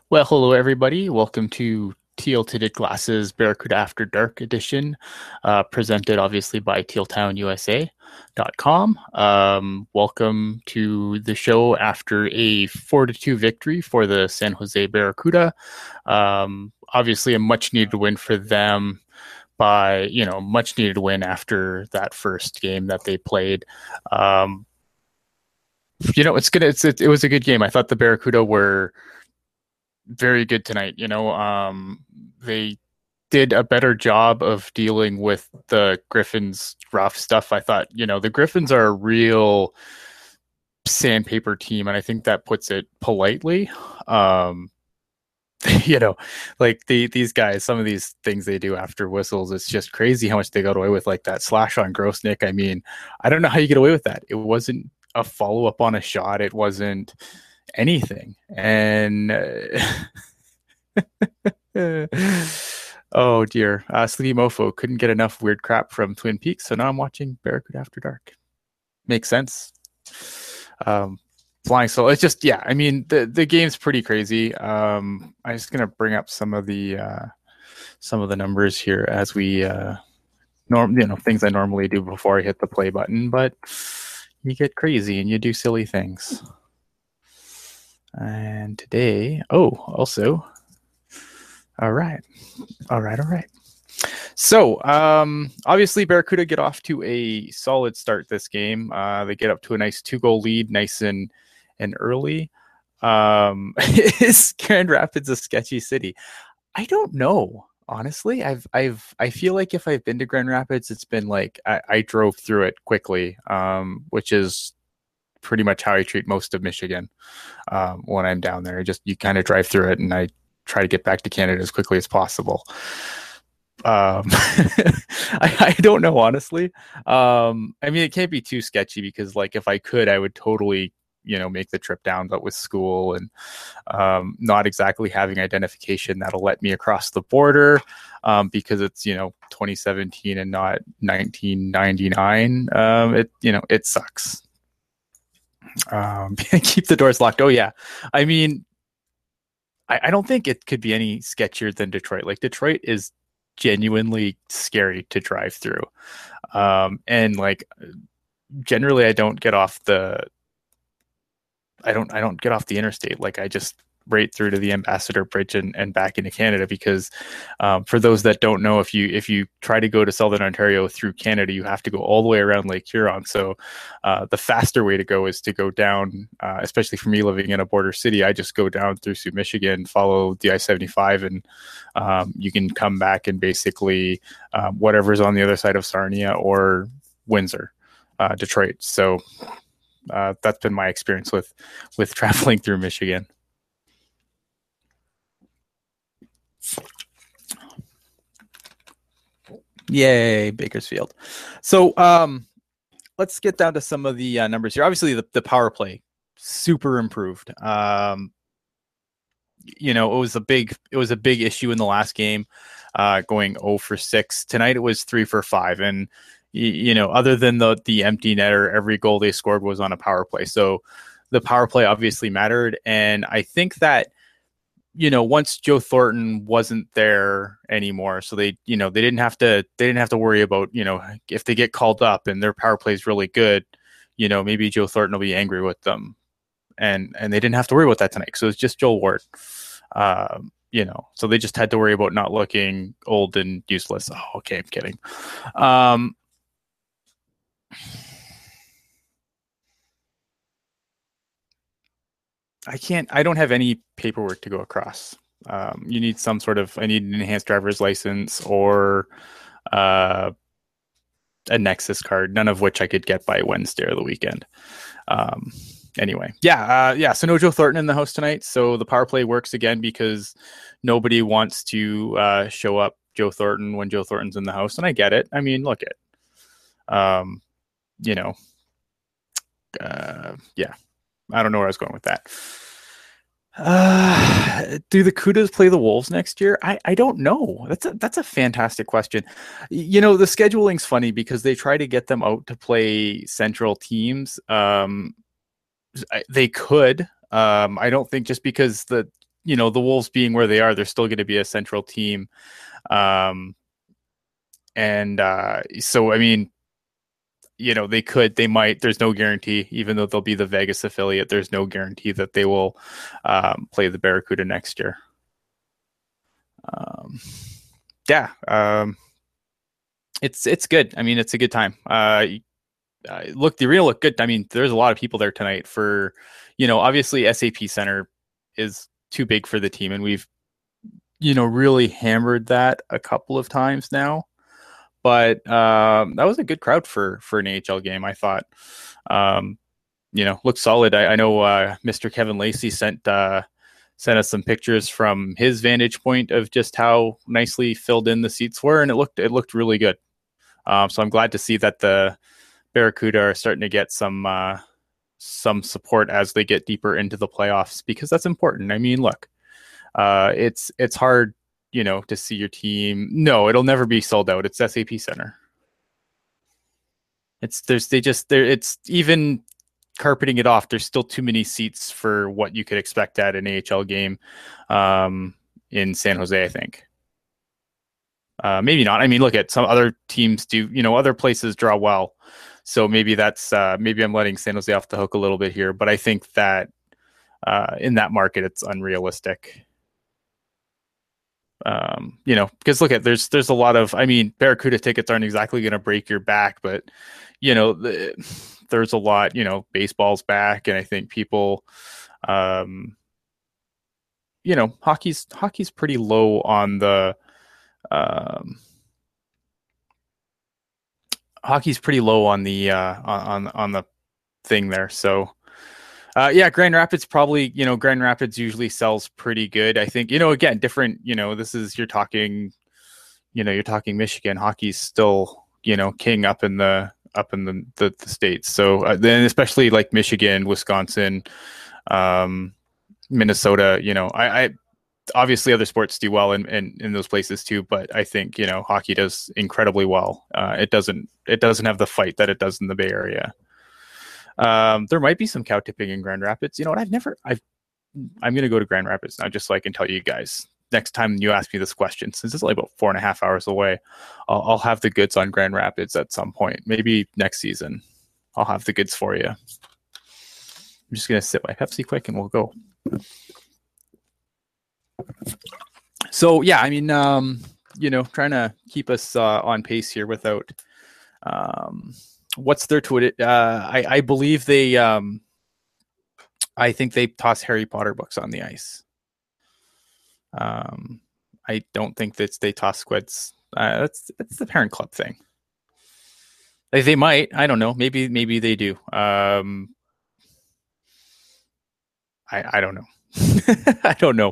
Well, hello everybody. Welcome to Teal Tinted Glasses Barracuda After Dark edition, presented obviously by tealtownusa.com. Welcome to the show after a 4-2 victory for the San Jose Barracuda. Obviously a much needed win for them by, much needed win after that first game that they played. Um, it was a good game. I thought the Barracuda were very good tonight. They did a better job of dealing with the Griffins' rough stuff. I thought, the Griffins are a real sandpaper team, and I think that puts it politely. Um, you know, like these guys, some of these things they do after whistles, it's just crazy how much they got away with, like that slash on Grosnick. I mean, I don't know how you get away with that. It wasn't a follow up on a shot. It wasn't anything. And oh dear, Sleepy Mofo couldn't get enough weird crap from Twin Peaks, so now I'm watching Barracuda After Dark. Makes sense. Um, Flying Solo. It's just, yeah. I mean, the game's pretty crazy. I'm just gonna bring up some of the numbers here as we things I normally do before I hit the play button, but you get crazy and you do silly things. And today, also, all right. So, obviously, Barracuda get off to a solid start this game. They get up to a nice 2-goal lead, nice and early. Is Grand Rapids a sketchy city? I don't know. Honestly, I feel like if I've been to Grand Rapids, it's been like I drove through it quickly, which is pretty much how I treat most of Michigan when I'm down there. You kind of drive through it, and I try to get back to Canada as quickly as possible. I don't know, honestly. I mean, it can't be too sketchy because, like, if I could, I would totally, make the trip down, but with school and not exactly having identification that'll let me across the border because it's, 2017 and not 1999. It sucks. Keep the doors locked. Oh, yeah. I mean, I don't think it could be any sketchier than Detroit. Like, Detroit is genuinely scary to drive through. And like generally I don't get off the interstate. Like I just right through to the Ambassador Bridge and back into Canada because for those that don't know, if you try to go to Southern Ontario through Canada, you have to go all the way around Lake Huron. So the faster way to go is to go down, especially for me living in a border city. I just go down through Michigan, follow the I-75, and you can come back and basically whatever's on the other side of Sarnia or Windsor, Detroit. So that's been my experience with traveling through Michigan. Yay, Bakersfield. So let's get down to some of the numbers here. Obviously, the power play super improved. It was a big issue in the last game, going 0 for 6. Tonight it was 3 for 5, and other than the empty netter, every goal they scored was on a power play. So the power play obviously mattered, and I think that once Joe Thornton wasn't there anymore, so they didn't have to worry about if they get called up and their power play is really good, maybe Joe Thornton will be angry with them, and they didn't have to worry about that tonight. So it's just Joel Ward. So they just had to worry about not looking old and useless. Oh, okay, I'm kidding. I don't have any paperwork to go across. You need I need an enhanced driver's license or a Nexus card, none of which I could get by Wednesday or the weekend. Anyway, so no Joe Thornton in the house tonight. So the power play works again because nobody wants to show up Joe Thornton when Joe Thornton's in the house. And I get it. I mean, look at, yeah, I don't know where I was going with that. Do the Cudas play the Wolves next year? I don't know. That's a fantastic question. The scheduling's funny because they try to get them out to play central teams. They could. I don't think just because the Wolves being where they are, they're still going to be a central team. And so, I mean, they might, there's no guarantee, even though they'll be the Vegas affiliate, there's no guarantee that they will play the Barracuda next year. Yeah. It's good. I mean, it's a good time. Look, the arena looked good. I mean, there's a lot of people there tonight for, obviously SAP Center is too big for the team, and we've, really hammered that a couple of times now. But that was a good crowd for an AHL game, I thought. Looked solid. I know Mr. Kevin Lacey sent us some pictures from his vantage point of just how nicely filled in the seats were, and it looked really good. So I'm glad to see that the Barracuda are starting to get some support as they get deeper into the playoffs, because that's important. I mean, look, it's hard, to see your team. No, it'll never be sold out. It's SAP Center. It's even carpeting it off. There's still too many seats for what you could expect at an AHL game in San Jose, I think. Maybe not. I mean, look at some other teams do, other places draw well. So maybe maybe I'm letting San Jose off the hook a little bit here, but I think that in that market, it's unrealistic. Because look at, there's a lot of, I mean, Barracuda tickets aren't exactly going to break your back, but there's a lot, baseball's back, and I think people, hockey's pretty low on the, on the thing there. So Grand Rapids probably, Grand Rapids usually sells pretty good. I think, again, different, you're talking Michigan. Hockey's still, king up in the states. So then especially like Michigan, Wisconsin, Minnesota, I obviously other sports do well in those places too, but I think, hockey does incredibly well. It doesn't have the fight that it does in the Bay Area. There might be some cow tipping in Grand Rapids. You know what? I'm going to go to Grand Rapids now, just so I can tell you guys next time you ask me this question, since it's only about 4.5 hours away. I'll have the goods on Grand Rapids at some point, maybe next season. I'll have the goods for you. I'm just going to sip my Pepsi quick and we'll go. So yeah, I mean, trying to keep us on pace here without what's their Twitter? I believe they I think they toss Harry Potter books on the ice. I don't think that they toss squids. That's the parent club thing. Like, they might. I don't know. Maybe they do. I don't know. I don't know.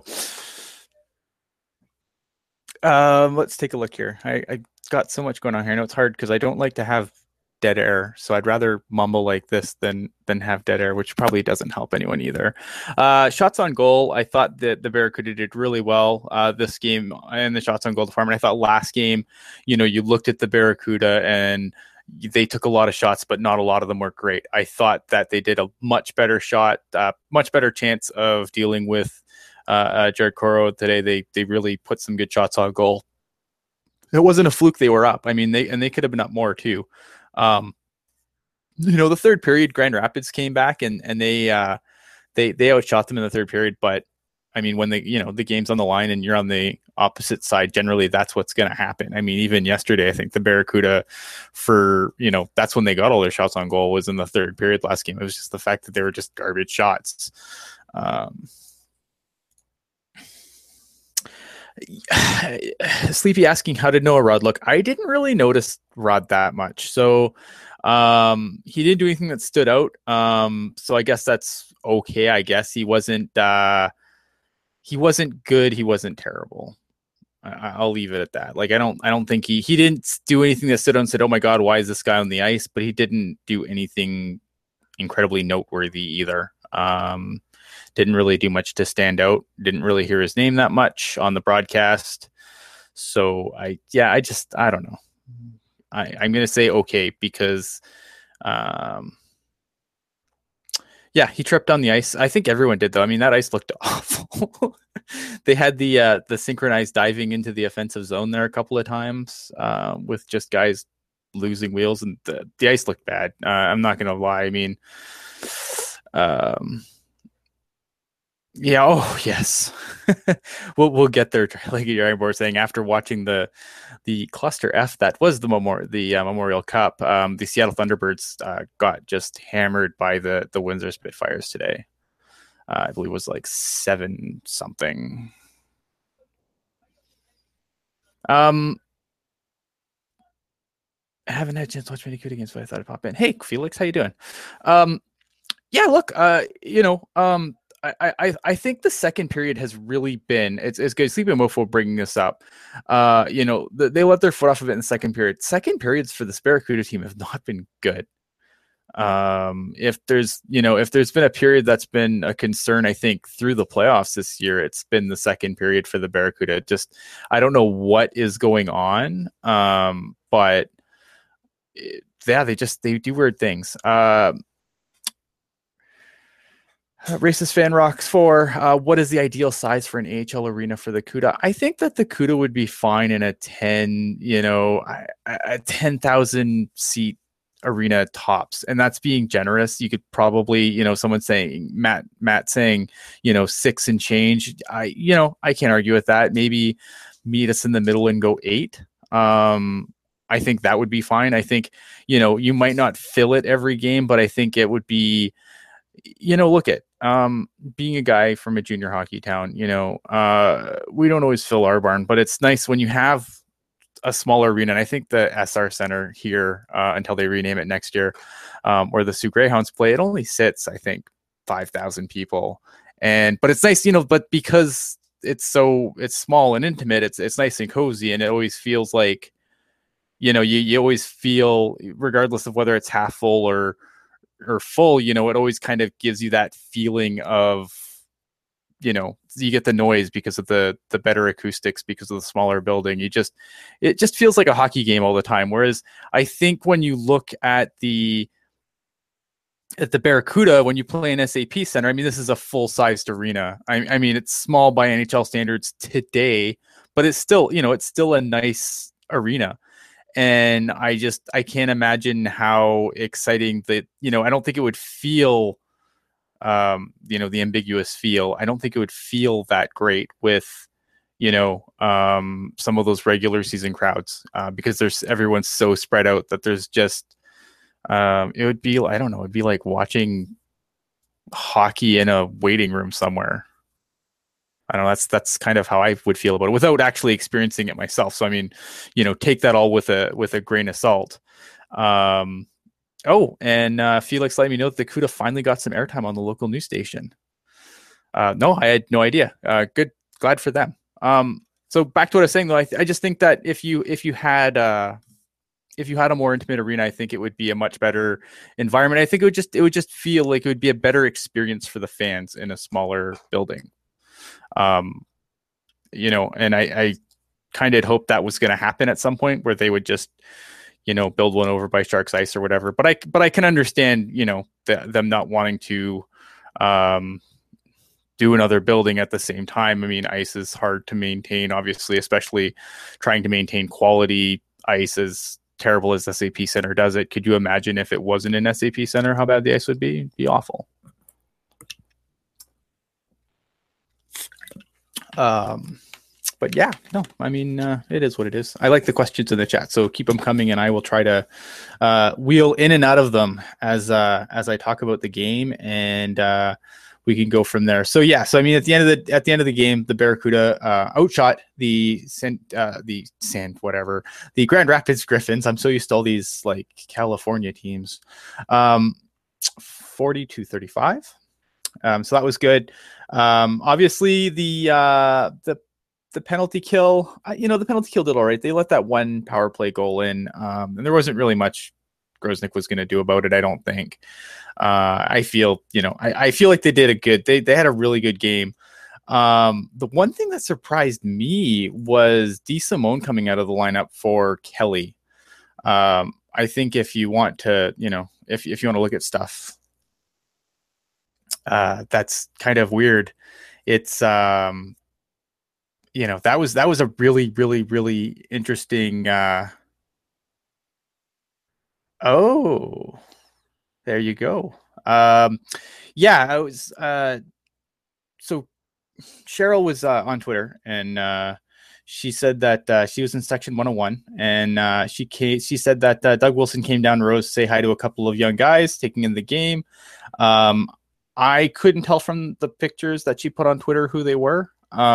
Let's take a look here. I got so much going on here. I know it's hard because I don't like to have dead air, so I'd rather mumble like this than have dead air, which probably doesn't help anyone either. Shots on goal, I thought that the Barracuda did really well this game in the shots on goal department. I thought last game, you looked at the Barracuda and they took a lot of shots, but not a lot of them were great. I thought that they did a much better shot, much better chance of dealing with Jared Coro today. They really put some good shots on goal. It wasn't a fluke they were up. I mean, they could have been up more too. The third period, Grand Rapids came back and they outshot them in the third period. But I mean, when the game's on the line and you're on the opposite side, generally that's what's going to happen. I mean, even yesterday, I think the Barracuda that's when they got all their shots on goal, was in the third period last game. It was just the fact that they were just garbage shots. Sleepy asking, how did Noah Rod look? I didn't really notice Rod that much. So he didn't do anything that stood out. So I guess that's okay. I guess he wasn't good. He wasn't terrible. I'll leave it at that. Like, I don't think he didn't do anything that stood out and said, oh my God, why is this guy on the ice? But he didn't do anything incredibly noteworthy either. Didn't really do much to stand out. Didn't really hear his name that much on the broadcast. So I don't know. I'm going to say okay, because he tripped on the ice. I think everyone did, though. I mean, that ice looked awful. they had the synchronized diving into the offensive zone there a couple of times with just guys losing wheels, and the ice looked bad. I'm not gonna lie. I mean, um, yeah. Oh, yes. We'll get there. Like you're saying, after watching the cluster F that was the Memorial Cup, the Seattle Thunderbirds got just hammered by the Windsor Spitfires today. I believe it was like 7 something. I haven't had a chance to watch many good games, but I thought I'd pop in. Hey, Felix, how you doing? Um, yeah, look, I think the second period has really been it's good. Sleepy Mofo bringing this up. They let their foot off of it in the second period. Second periods for the Barracuda team have not been good. If there's been a period that's been a concern, I think through the playoffs this year, it's been the second period for the Barracuda. Just I don't know what is going on, but yeah, they do weird things. Racist Fan Rocks 4. What is the ideal size for an AHL arena for the CUDA? I think that the CUDA would be fine in a 10,000 seat arena tops, and that's being generous. You could probably, someone saying Matt saying, 6 and change. I can't argue with that. Maybe meet us in the middle and go 8. I think that would be fine. I think, you might not fill it every game, but I think it would be, look at being a guy from a junior hockey town, we don't always fill our barn, but it's nice when you have a smaller arena. And I think the SR Center here, until they rename it next year, where the Sioux Greyhounds play, it only sits, I think, 5,000 people. But it's nice, but because it's small and intimate, it's nice and cozy, and it always feels like, you always feel, regardless of whether it's half full or full, it always kind of gives you that feeling of, you get the noise because of the better acoustics, because of the smaller building. It just feels like a hockey game all the time. Whereas I think when you look at the Barracuda, when you play an SAP Center, I mean, this is a full-sized arena. I mean, it's small by NHL standards today, but it's still, it's still a nice arena. And I can't imagine how exciting that, I don't think it would feel, the ambiguous feel. I don't think it would feel that great with, some of those regular season crowds, because everyone's so spread out that there's just, it would be, I don't know, it'd be like watching hockey in a waiting room somewhere. I don't know. That's kind of how I would feel about it without actually experiencing it myself. So I mean, take that all with a grain of salt. And Felix let me know that the CUDA finally got some airtime on the local news station. No, I had no idea. Good, glad for them. So back to what I was saying though, I just think that if you had a more intimate arena, I think it would be a much better environment. I think it would just feel like it would be a better experience for the fans in a smaller building. And I kind of hoped that was going to happen at some point, where they would just, build one over by Sharks Ice or whatever. But I can understand, them not wanting to, do another building at the same time. I mean, ice is hard to maintain, obviously, especially trying to maintain quality ice, as terrible as SAP Center does it. Could you imagine if it wasn't an SAP Center, how bad the ice would be? It'd be awful. But yeah, no, I mean, it is what it is. I like the questions in the chat, so keep them coming, and I will try to wheel in and out of them as I talk about the game, and we can go from there. So yeah, so I mean, at the end of the game, the Barracuda outshot the Grand Rapids Griffins. I'm so used to all these like California teams, 40-35. So that was good. Obviously the penalty kill, the penalty kill did all right. They let that one power play goal in, and there wasn't really much Groznyk was going to do about it, I don't think. I feel, I feel like they did they had a really good game. The one thing that surprised me was DeSimone coming out of the lineup for Kelly. I think if you want to, if you want to look at stuff, that's kind of weird. It's that was a really, really, really interesting. Oh, there you go. Um, yeah, I was. So Cheryl was on Twitter, and she said that she was in section 101, and she said that Doug Wilson came down rows to say hi to a couple of young guys taking in the game. Um, I couldn't tell from the pictures that she put on Twitter who they were.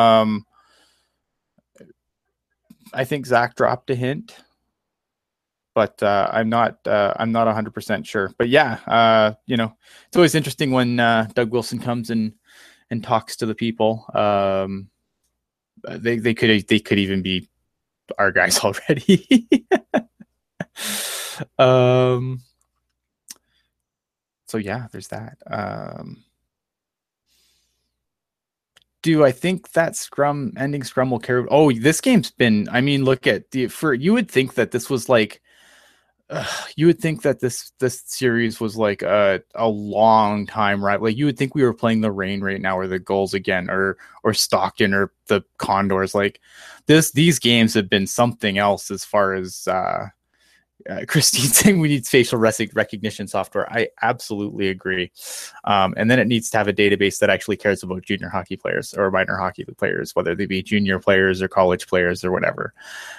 I think Zach dropped a hint, but I'm not 100% sure. But yeah, it's always interesting when Doug Wilson comes and talks to the people. They could even be our guys already. um. So yeah, there's that. Do I think that ending scrum will carry? Oh, this game's been. I mean, look at you would think that this was like you would think that this series was like a long time, right? Like you would think we were playing the Rain right now, or the Gulls again, or Stockton, or the Condors. Like these games have been something else as far as Christine saying we need facial recognition software. I absolutely agree. And then it needs to have a database that actually cares about junior hockey players or minor hockey players, whether they be junior players or college players or whatever.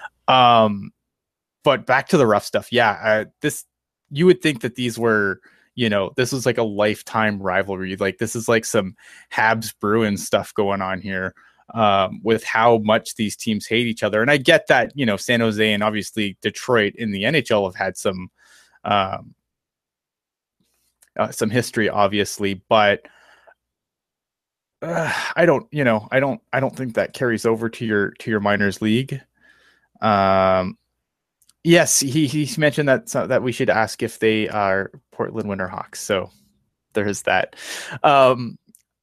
But back to the rough stuff. Yeah, you would think that these were, this was like a lifetime rivalry. Like this is like some Habs Bruins stuff going on here, with how much these teams hate each other. And I get that, San Jose and obviously Detroit in the NHL have had some history, obviously, but I don't think that carries over to your minors league. Um, Yes, he mentioned that we should ask if they are Portland Winterhawks. So there is that. Um,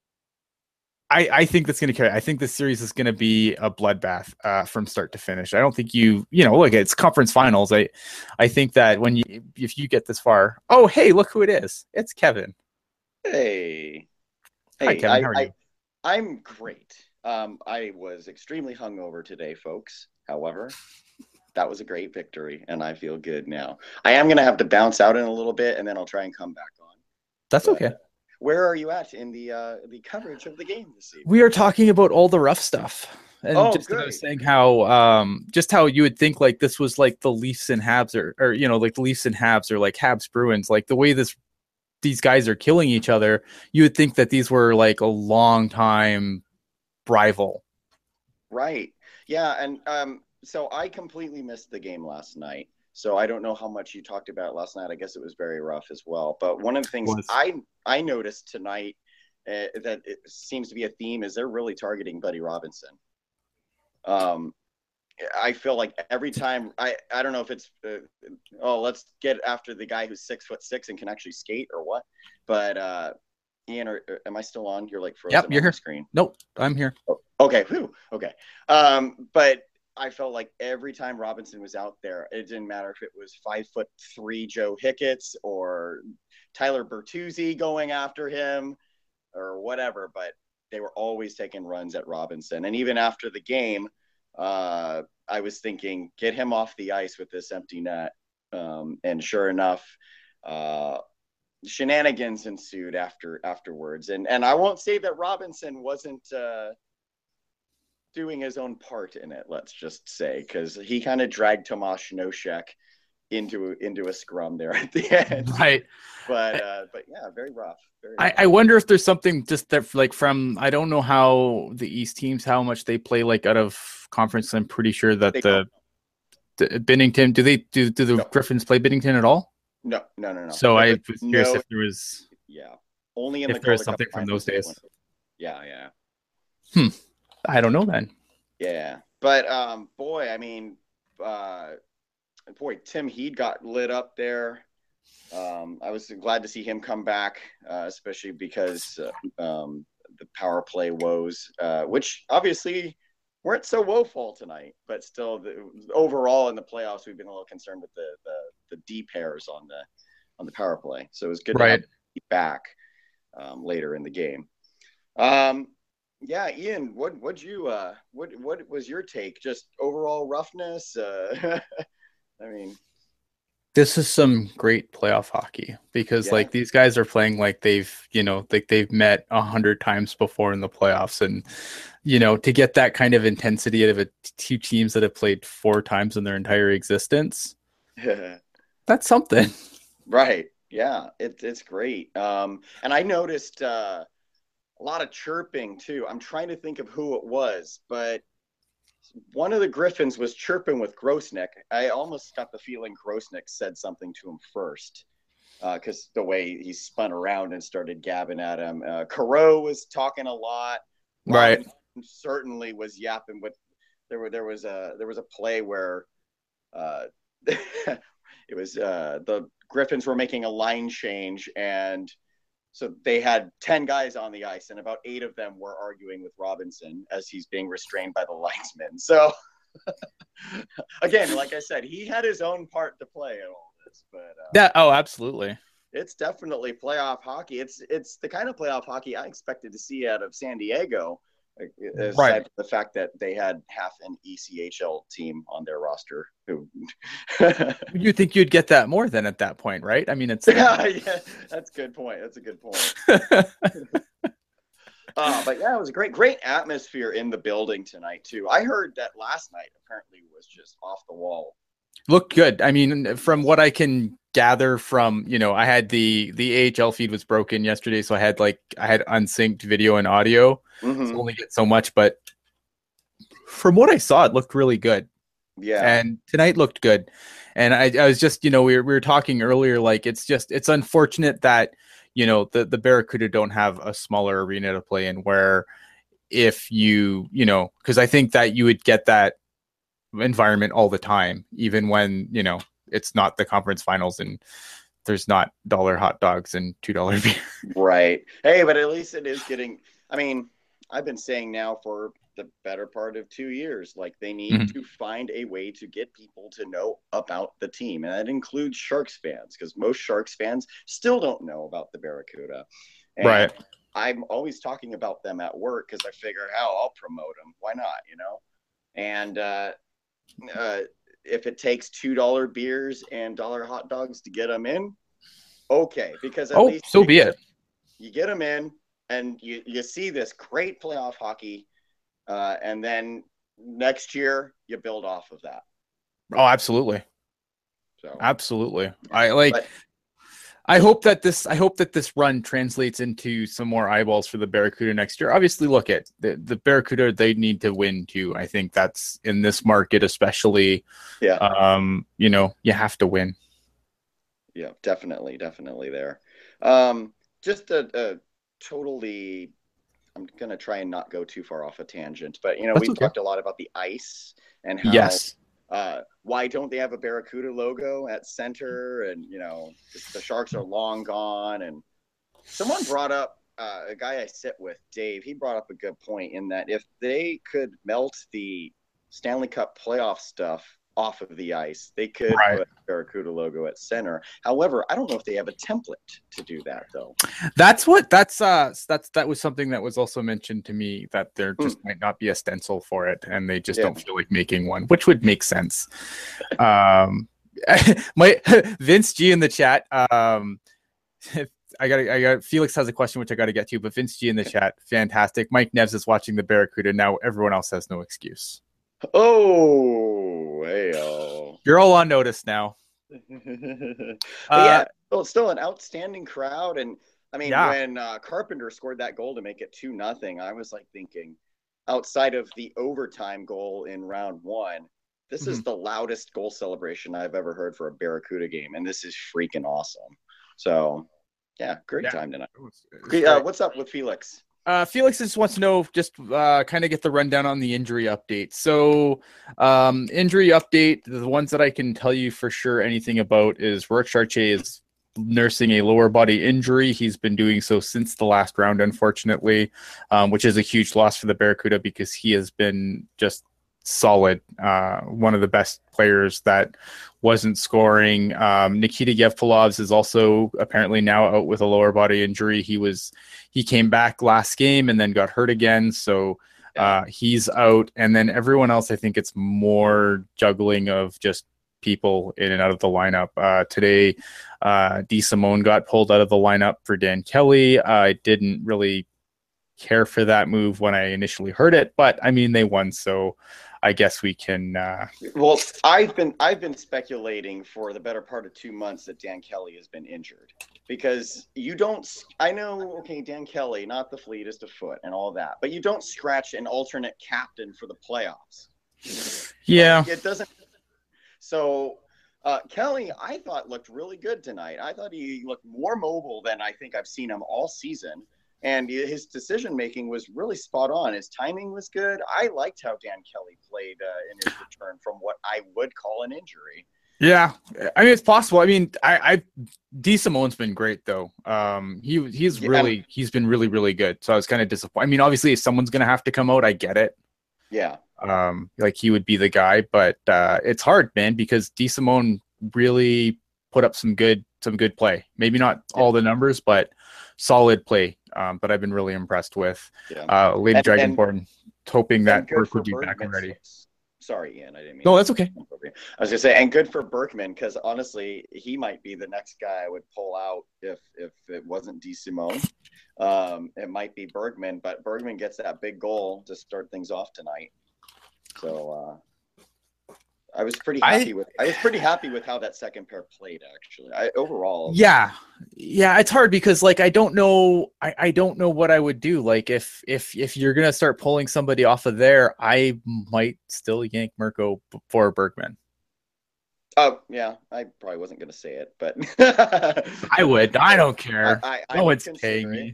I think that's going to carry. I think this series is going to be a bloodbath from start to finish. I don't think look, it's conference finals. I think that if you get this far, oh hey, look who it is. It's Kevin. Hey, Hi hey, Kevin, how are you? I'm great. I was extremely hungover today, folks. However, that was a great victory, and I feel good now. I am gonna have to bounce out in a little bit, and then I'll try and come back on. That's But okay. where are you at in the coverage of the game this We evening? are talking about all the rough stuff. And Oh, just about good. saying how just how you would think like this was like the Leafs and Habs, or like the Leafs and Habs, or like Habs Bruins, like the way these guys are killing each other, you would think that these were like a long time rival. Right. Yeah, and so I completely missed the game last night. So I don't know how much you talked about last night. I guess it was very rough as well. But one of the things Was I noticed tonight that it seems to be a theme is they're really targeting Buddy Robinson. Um, I feel like every time I don't know if it's let's get after the guy who's 6'6" and can actually skate or what, but Ian, am I still on? You're like Yep, frozen you're on my here. screen. Nope, I'm here. Oh, okay, whew, okay. But I felt like every time Robinson was out there, it didn't matter if it was 5'3" Joe Hicketts or Tyler Bertuzzi going after him or whatever, but they were always taking runs at Robinson. And even after the game, I was thinking, get him off the ice with this empty net. And sure enough, uh, shenanigans ensued afterwards. And I won't say that Robinson wasn't doing his own part in it. Let's just say because he kind of dragged Tomas Nosek into a scrum there at the end. Right. But yeah, very rough. Very I rough. wonder if there's something just that like from I don't know how the East teams how much they play like out of conference. I'm pretty sure that They don't. the Bennington do the No, Griffins play Bennington at all? no. So I was curious No, if there was yeah. Only in the if there was Calder Cup something from those finals they went. days. Yeah. Hmm. I don't know then. Yeah. But boy, I mean, uh Tim Heed got lit up there. I was glad to see him come back, especially because the power play woes, which obviously weren't so woeful tonight, but still, overall in the playoffs, we've been a little concerned with the D pairs on the power play. So it was good to have Right. Heed back later in the game. Um, Yeah, Ian, what was your take? Just overall roughness? I mean, This is some great playoff hockey because yeah. like these guys are playing like they've met 100 times before in the playoffs, and to get that kind of intensity out of two teams that have played 4 times in their entire existence, that's something. Right. Yeah, it's great. And I noticed a lot of chirping too. I'm trying to think of who it was, but one of the Griffins was chirping with Grosnick. I almost got the feeling Grosnick said something to him first because the way he spun around and started gabbing at him. Caro was talking a lot. Right. Robin certainly was yapping. But there was a play where it was the Griffins were making a line change, and so they had 10 guys on the ice, and about 8 of them were arguing with Robinson as he's being restrained by the linesman. So again, like I said, he had his own part to play in all this, but Absolutely. it's definitely playoff hockey. It's the kind of playoff hockey I expected to see out of San Diego, aside Right. from the fact that they had half an ECHL team on their roster. Who You think you'd get that more than at that point, right? I mean, it's yeah, that's a good point. That's a good point. But yeah, it was a great atmosphere in the building tonight too. I heard that last night apparently was just off the wall. Looked good. I mean, from what I can gather from, I had the AHL feed was broken yesterday, so I had unsynced video and audio. So only get so much, but from what I saw, it looked really good. Yeah. And tonight looked good. And I was just, we were talking earlier, like it's unfortunate that, the Barracuda don't have a smaller arena to play in, where if because I think that you would get that environment all the time, even when, it's not the conference finals and there's not dollar hot dogs and $2 beer. Right. Hey, but at least it is getting, I mean, I've been saying now for the better part of 2 years, like they need to find a way to get people to know about the team. And that includes Sharks fans, because most Sharks fans still don't know about the Barracuda. And right. I'm always talking about them at work because I figure, I'll promote them. Why not, And if it takes $2 beers and dollar hot dogs to get them in, okay, because at least so be it. You get them in, and you see this great playoff hockey, and then next year you build off of that. Oh, absolutely. So absolutely. I hope that this run translates into some more eyeballs for the Barracuda next year. Obviously, look at the Barracuda; they need to win too. I think that's in this market, especially. Yeah. You have to win. Yeah, definitely there. Just a totally. I'm gonna try and not go too far off a tangent, but we've talked a lot about the ice and how. Yes. Why don't they have a Barracuda logo at center? And the Sharks are long gone. And someone brought up a guy I sit with, Dave. He brought up a good point in that if they could melt the Stanley Cup playoff stuff off of the ice, they could put Barracuda logo at center. However, I don't know if they have a template to do that though. That was something that was also mentioned to me, that there just might not be a stencil for it, and they just don't feel like making one, which would make sense. My Vince G in the chat. I got Felix has a question which I got to get to, but Vince G in the chat, fantastic. Mike Neves is watching the Barracuda now. Everyone else has no excuse. Oh, hey-o. You're all on notice now. Yeah, it's still an outstanding crowd. And I mean, when Carpenter scored that goal to make it 2-0, I was like thinking, outside of the overtime goal in round 1, this is the loudest goal celebration I've ever heard for a Barracuda game, and this is freaking awesome. So, yeah, great time tonight. What's up with Felix? Felix just wants to know, just kind of get the rundown on the injury update. So, injury update, the ones that I can tell you for sure anything about is Rourke Chartier is nursing a lower body injury. He's been doing so since the last round, unfortunately, which is a huge loss for the Barracuda because he has been just solid. One of the best players that wasn't scoring. Nikita Yevpalovs is also apparently now out with a lower body injury. He came back last game and then got hurt again, so he's out. And then everyone else, I think it's more juggling of just people in and out of the lineup. Today, DeSimone got pulled out of the lineup for Dan Kelly. I didn't really care for that move when I initially heard it, but I mean, they won, so I guess we can. Well, I've been speculating for the better part of 2 months that Dan Kelly has been injured, because you don't. I know, okay, Dan Kelly, not the fleetest of foot and all that, but you don't scratch an alternate captain for the playoffs. Yeah, it doesn't. So Kelly, I thought, looked really good tonight. I thought he looked more mobile than I think I've seen him all season. And his decision-making was really spot on. His timing was good. I liked how Dan Kelly played in his return from what I would call an injury. Yeah. I mean, it's possible. I mean, DeSimone's been great, though. He's been really, really good. So I was kind of disappointed. I mean, obviously, if someone's going to have to come out, I get it. Yeah. Like, he would be the guy. But it's hard, man, because DeSimone really put up some good play. Maybe not all the numbers, but solid play. But I've been really impressed with. Lady Dragonborn, hoping that Burke would be back already. Sorry, Ian, I didn't mean. No, that's okay. I was gonna say, and good for Berkman, because honestly, he might be the next guy I would pull out if it wasn't DeSimone. It might be Bergman, but Bergman gets that big goal to start things off tonight. So I was pretty happy with how that second pair played, actually. Overall. Yeah, it's hard because, like, I don't know what I would do. Like, if you're gonna start pulling somebody off of there, I might still yank Mirko before Bergman. Oh yeah, I probably wasn't gonna say it, but I would. I don't care. No one's paying me.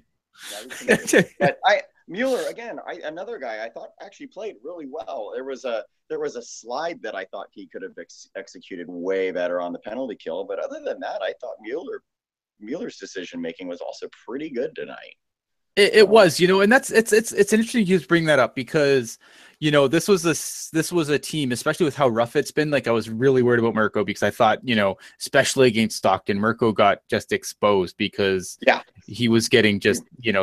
But Mueller, again, another guy I thought actually played really well. There was a slide that I thought he could have executed way better on the penalty kill, but other than that, I thought Mueller's decision making was also pretty good tonight. It was, and it's interesting you bring that up, because this was a team, especially with how rough it's been. Like, I was really worried about Mirko, because I thought, especially against Stockton, Mirko got just exposed because he was getting just,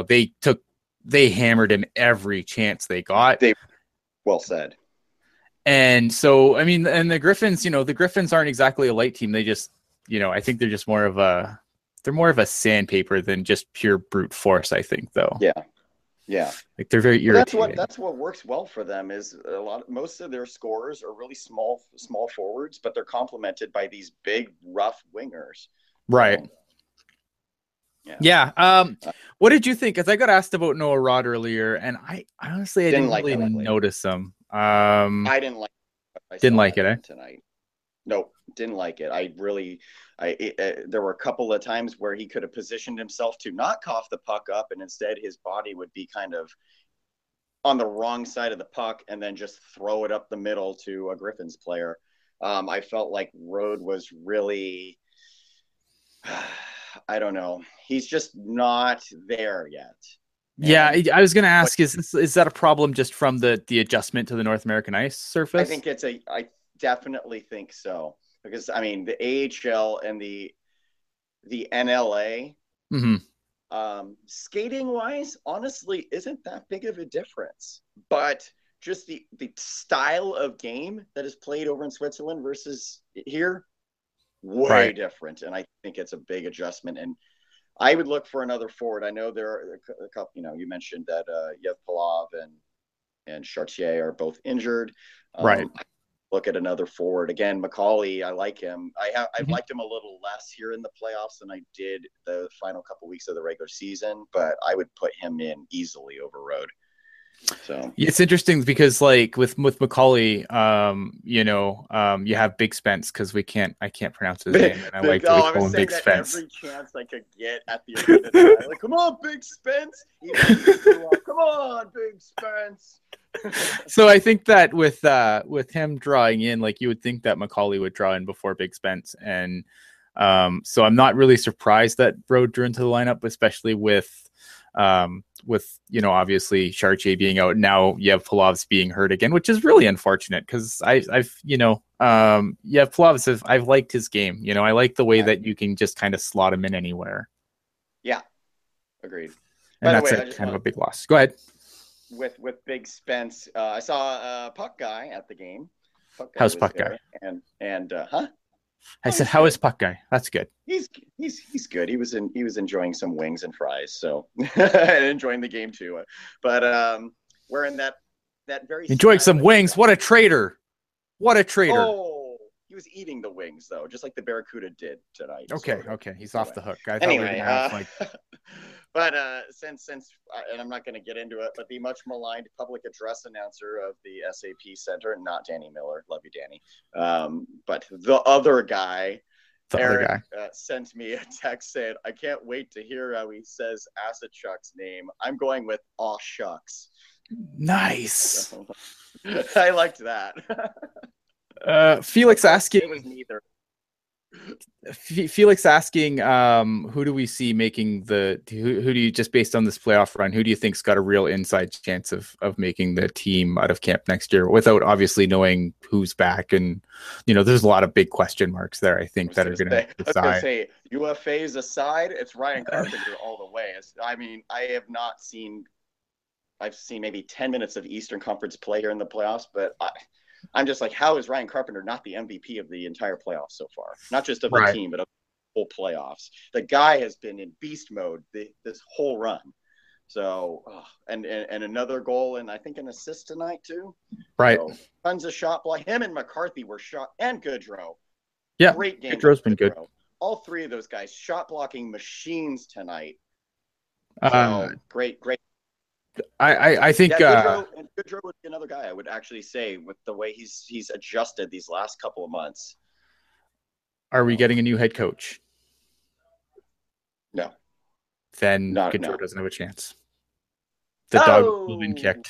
they hammered him every chance they got. Well said. And so, I mean, and the Griffins, the Griffins aren't exactly a light team. They just, I think they're just more of a sandpaper than just pure brute force, I think, though. Yeah. Like, they're very irritating. That's what works well for them is most of their scorers are really small forwards, but they're complemented by these big, rough wingers. Right. Yeah. What did you think? Because I got asked about Noah Rod earlier, and I honestly didn't really notice him. I didn't like it. Didn't like it tonight. Nope, didn't like it. There were a couple of times where he could have positioned himself to not cough the puck up, and instead his body would be kind of on the wrong side of the puck, and then just throw it up the middle to a Griffins player. I felt like Rode was really. I don't know. He's just not there yet. Yeah, I was going to ask, is that a problem just from the adjustment to the North American ice surface? I definitely think so, because I mean the AHL and the NLA, skating wise, honestly, isn't that big of a difference. But just the style of game that is played over in Switzerland versus here. Way different, and I think it's a big adjustment. And I would look for another forward. I know there are a couple. You mentioned that Yevpalov and Chartier are both injured. Right. Look at another forward again. Macaulay, I like him. I've liked him a little less here in the playoffs than I did the final couple weeks of the regular season, but I would put him in easily over Rode. So it's interesting because, like, with Macaulay, you have Big Spence, because I can't pronounce his name, and I like to call him Big Spence. Every chance I could get at the end of the night, like, come on, Big Spence! Come on, Big Spence! So I think that with him drawing in, like, you would think that Macaulay would draw in before Big Spence, and so I'm not really surprised that Rode drew into the lineup, especially with With, obviously Chartier being out now, you have Pulovs being hurt again, which is really unfortunate because Pulovs, I've liked his game. I like the way that you can just kind of slot him in anywhere. Yeah, agreed. And that's kind of a big loss. Go ahead. With Big Spence, I saw Puck Guy at the game. How's Puck Guy? I said, how is Puck Guy? That's good. He's good. He was enjoying some wings and fries, so and enjoying the game too. But wearing that very enjoying some wings. What a traitor! What a traitor! Oh, he was eating the wings though, just like the Barracuda did tonight. Okay, he's off the hook. Anyway, but since and I'm not going to get into it, but the much maligned public address announcer of the SAP Center, not Danny Miller, love you, Danny, but the other guy, Eric, sent me a text saying, "I can't wait to hear how he says Asachuk's name. I'm going with Aw Shucks." Nice. So, I liked that. Felix asking. It was neither. Felix asking, who do we see making who do you, just based on this playoff run, who do you think's got a real inside chance of making the team out of camp next year without obviously knowing who's back? And, there's a lot of big question marks there, I think, that are going to decide. I was going to say, UFAs aside, it's Ryan Carpenter all the way. I've seen maybe 10 minutes of Eastern Conference play here in the playoffs, but I'm just like, how is Ryan Carpenter not the MVP of the entire playoffs so far? Not just of the team, but of the whole playoffs. The guy has been in beast mode this whole run. So, and another goal, and I think an assist tonight too. Right. So, tons of shot block. Him and McCarthy were shot, and Goodrow. Yeah, great game. Goodrow's been good. All three of those guys shot blocking machines tonight. So, great. I think Goodrow would be another guy I would actually say with the way he's adjusted these last couple of months. Are we getting a new head coach? No. Then Goodrow doesn't have a chance. The dog will be kicked.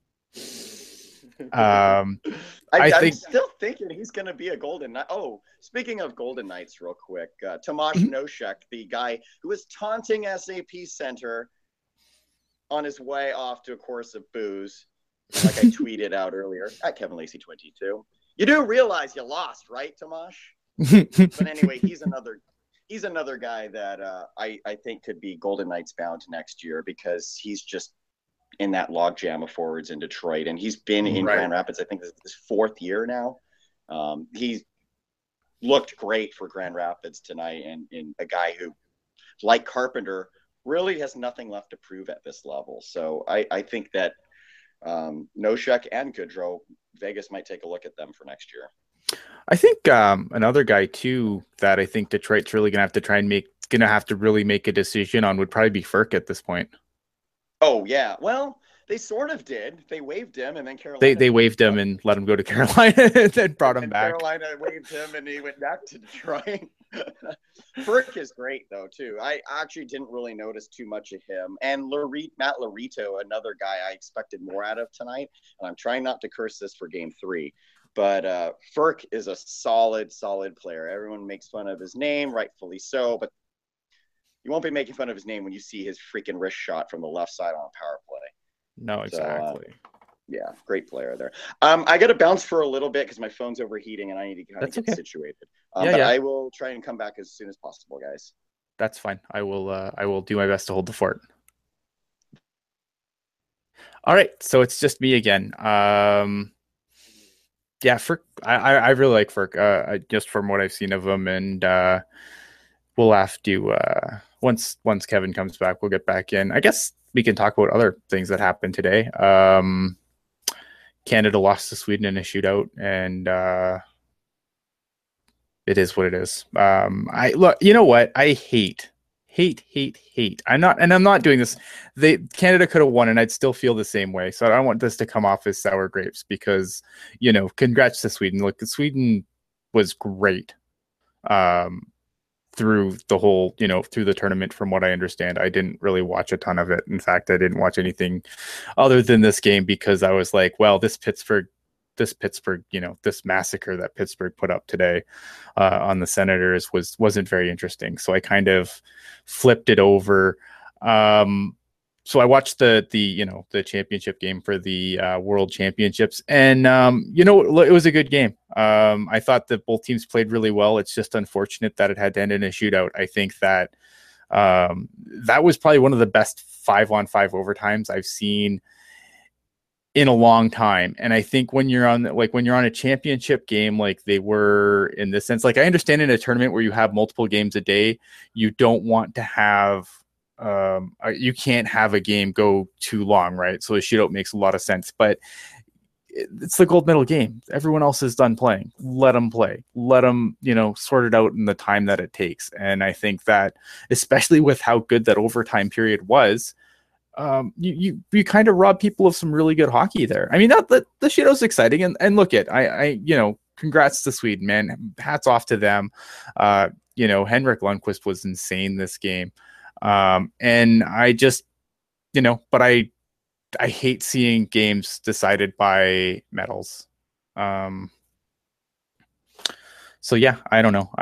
I'm still thinking he's going to be a Golden Knight. Oh, speaking of Golden Knights, real quick, Tomasz Nosek, the guy who was taunting SAP Center on his way off to a course of booze, like I tweeted out earlier at Kevin Lacey 22. You do realize you lost, right, Tomasz? But anyway, he's another guy that I think could be Golden Knights bound next year because he's just in that logjam of forwards in Detroit, and he's been in Grand Rapids. I think this is his fourth year now. He's looked great for Grand Rapids tonight, and a guy who, like Carpenter, really has nothing left to prove at this level. So I think that Nosek and Goodrow, Vegas might take a look at them for next year. I think another guy too that I think Detroit's really gonna have to really make a decision on would probably be Ferk at this point. Oh yeah, well they sort of did. They waived him, and then Carolina. They waived him and let him go to Carolina, and then brought him back. Carolina waived him, and he went back to Detroit. Ferk is great though too. I actually didn't really notice too much of him. And Matt Larito, another guy I expected more out of tonight. And I'm trying not to curse this for Game 3, but Ferk is a solid player. Everyone makes fun of his name, rightfully so, but you won't be making fun of his name when you see his freaking wrist shot from the left side on a power play. No, exactly. So, yeah, great player there. I got to bounce for a little bit because my phone's overheating and I need to kind of get situated. But I will try and come back as soon as possible, guys. That's fine. I will do my best to hold the fort. All right, so it's just me again. Ferk, I really like Ferk. Just from what I've seen of him, and we'll have to once Kevin comes back, we'll get back in. I guess we can talk about other things that happened today. Canada lost to Sweden in a shootout, and it is what it is. You know what? I hate. I'm not doing this. Canada could have won, and I'd still feel the same way. So I don't want this to come off as sour grapes because, congrats to Sweden. Look, Sweden was great through the whole, through the tournament. From what I understand, I didn't really watch a ton of it. In fact, I didn't watch anything other than this game because I was like, well, this Pittsburgh, this massacre that Pittsburgh put up today on the Senators wasn't very interesting. So I kind of flipped it over. so I watched the championship game for the World Championships, and it was a good game. I thought that both teams played really well. It's just unfortunate that it had to end in a shootout. I think that that was probably one of the best 5-on-5 overtimes I've seen in a long time. And I think when you're on a championship game, like they were in this sense, like I understand in a tournament where you have multiple games a day, you don't want to have you can't have a game go too long, right? So a shootout makes a lot of sense, but it's the gold medal game. Everyone else is done playing. Let them play. Let them, sort it out in the time that it takes. And I think that, especially with how good that overtime period was, you kind of rob people of some really good hockey there. I mean, the shootout's exciting, and look at I congrats to Sweden, man. Hats off to them. Henrik Lundqvist was insane this game. And I just, but I hate seeing games decided by medals. So yeah, I don't know.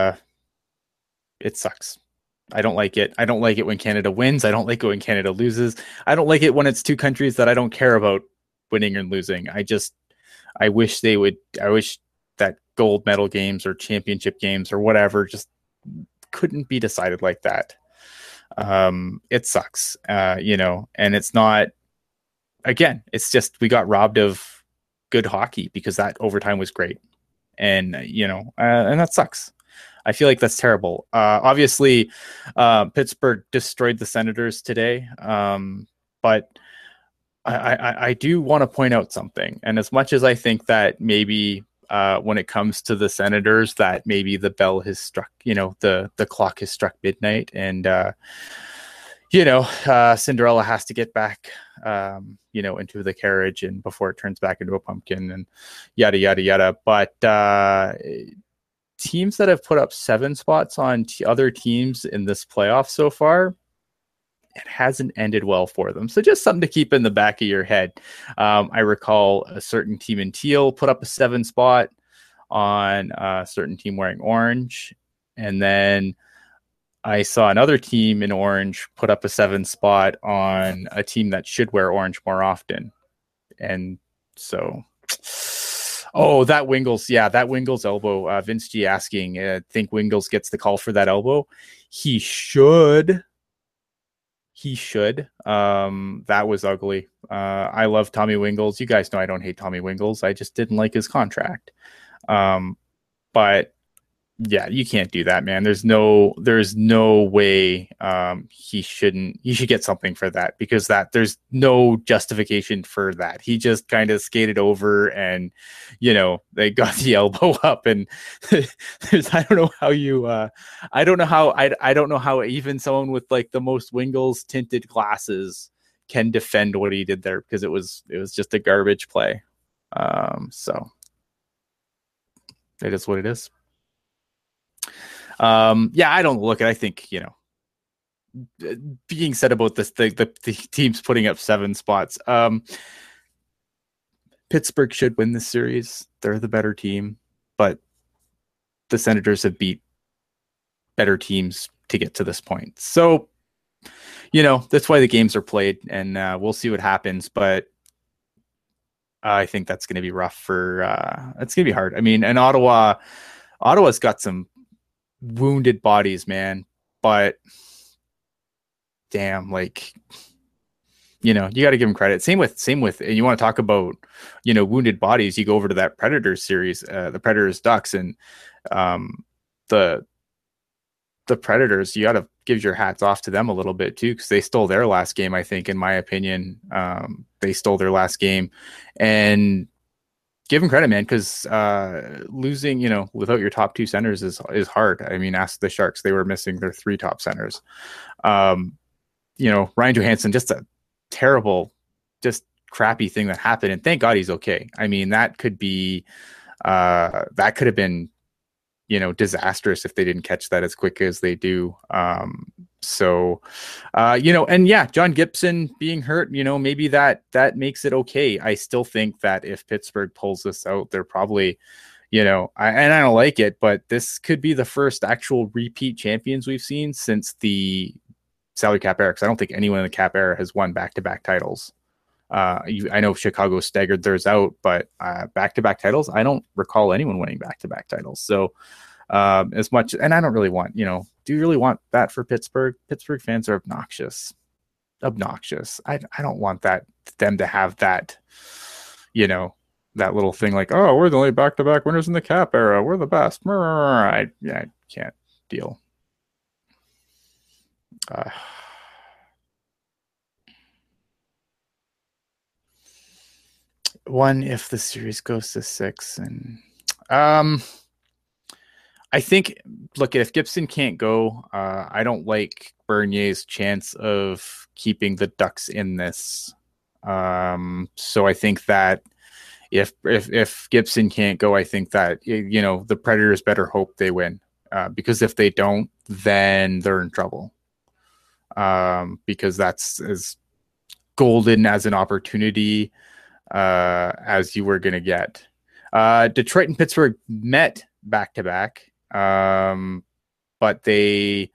It sucks. I don't like it. I don't like it when Canada wins. I don't like it when Canada loses. I don't like it when it's two countries that I don't care about winning and losing. I wish that gold medal games or championship games or whatever just couldn't be decided like that. It sucks, and it's not, again, it's just, we got robbed of good hockey because that overtime was great. And, and that sucks. I feel like that's terrible. Obviously, Pittsburgh destroyed the Senators today. But I do want to point out something. And as much as I think that maybe when it comes to the Senators, that maybe the bell has struck, the clock has struck midnight, and Cinderella has to get back, into the carriage and before it turns back into a pumpkin and yada, yada, yada. But teams that have put up 7 spots on other teams in this playoff so far, it hasn't ended well for them. So just something to keep in the back of your head. I recall a certain team in teal put up a 7 spot on a certain team wearing orange. And then I saw another team in orange put up a 7 spot on a team that should wear orange more often. And so, that Wingles elbow, Vince G asking, I think Wingles gets the call for that elbow. He should. That was ugly. I love Tommy Wingles. You guys know I don't hate Tommy Wingles. I just didn't like his contract. But yeah, you can't do that, man. There's no way he should get something for that, because there's no justification for that. He just kind of skated over and they got the elbow up, and I don't know how even someone with like the most Wingles tinted glasses can defend what he did there, because it was just a garbage play. So it is what it is. I don't look at, I think, being said about this, the teams putting up 7 spots, Pittsburgh should win this series. They're the better team, but the Senators have beat better teams to get to this point. So, that's why the games are played, and we'll see what happens, but I think that's going to be rough it's going to be hard. I mean, and Ottawa's got some wounded bodies, man, but damn, you got to give them credit. Same with, and you want to talk about, wounded bodies, you go over to that Predators series, the Predators Ducks, and the Predators, you got to give your hats off to them a little bit too, because they stole their last game. I think, in my opinion, they stole their last game, and give them credit, man, because losing, without your top 2 centers is hard. I mean, ask the Sharks; they were missing their 3 top centers. Ryan Johansson, just a terrible, just crappy thing that happened, and thank God he's okay. I mean, that could have been, disastrous if they didn't catch that as quick as they do. And yeah, John Gibson being hurt, maybe that makes it okay. I still think that if Pittsburgh pulls this out, they're probably, I don't like it, but this could be the first actual repeat champions we've seen since the salary cap era, because I don't think anyone in the cap era has won back-to-back titles. I know Chicago staggered theirs out, but back-to-back titles, I don't recall anyone winning back-to-back titles. So as much, and I don't really want, do you really want that for Pittsburgh? Pittsburgh fans are obnoxious. I don't want them to have that, that little thing like, oh, we're the only back-to-back winners in the cap era. We're the best. I can't deal. One if the series goes to 6, and I think, look, if Gibson can't go, I don't like Bernier's chance of keeping the Ducks in this. So I think that if Gibson can't go, I think that the Predators better hope they win, because if they don't, then they're in trouble. Because that's as golden as an opportunity as you were going to get. Detroit and Pittsburgh met back to back, but they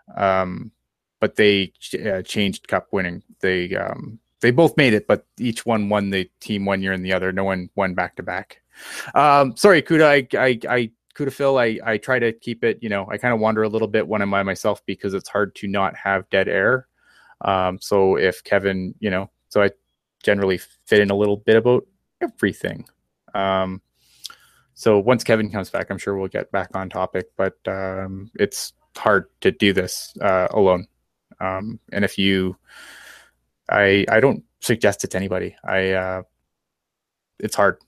changed cup winning. They both made it, but each one won the team 1 year and the other. No one won back to back. Sorry, Kuda. Kuda Phil. I try to keep it. I kind of wander a little bit when I'm by myself because it's hard to not have dead air. So if Kevin, so I generally fit in a little bit about everything. So once Kevin comes back, I'm sure we'll get back on topic, but it's hard to do this alone. And if I don't suggest it to anybody. It's hard.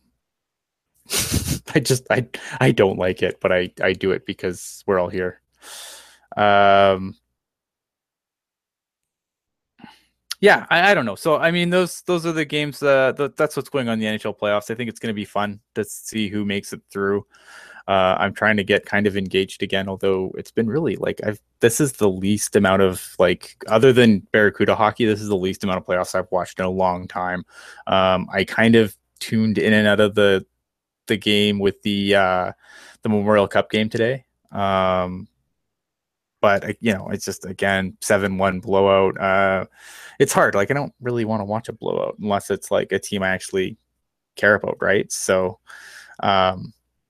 I don't like it, but I do it because we're all here. Yeah, I don't know. So I mean, those are the games. That's what's going on in the NHL playoffs. I think it's going to be fun to see who makes it through. I'm trying to get kind of engaged again, although it's been really this is the least amount of other than Barracuda hockey, this is the least amount of playoffs I've watched in a long time. I kind of tuned in and out of the game with the Memorial Cup game today. But it's just, again, 7-1 blowout. It's hard. I don't really want to watch a blowout unless it's a team I actually care about, right? So, but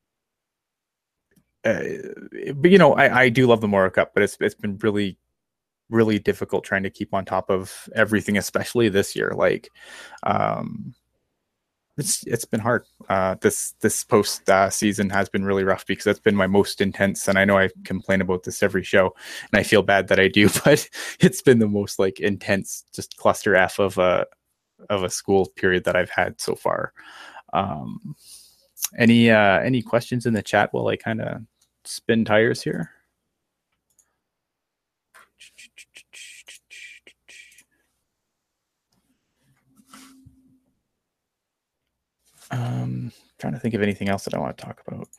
I do love the Memorial Cup, but it's been really, really difficult trying to keep on top of everything, especially this year. It's been hard. This post season has been really rough because that's been my most intense. And I know I complain about this every show, and I feel bad that I do, but it's been the most intense, just cluster F of a school period that I've had so far. Any questions in the chat while I kind of spin tires here? Trying to think of anything else that I want to talk about.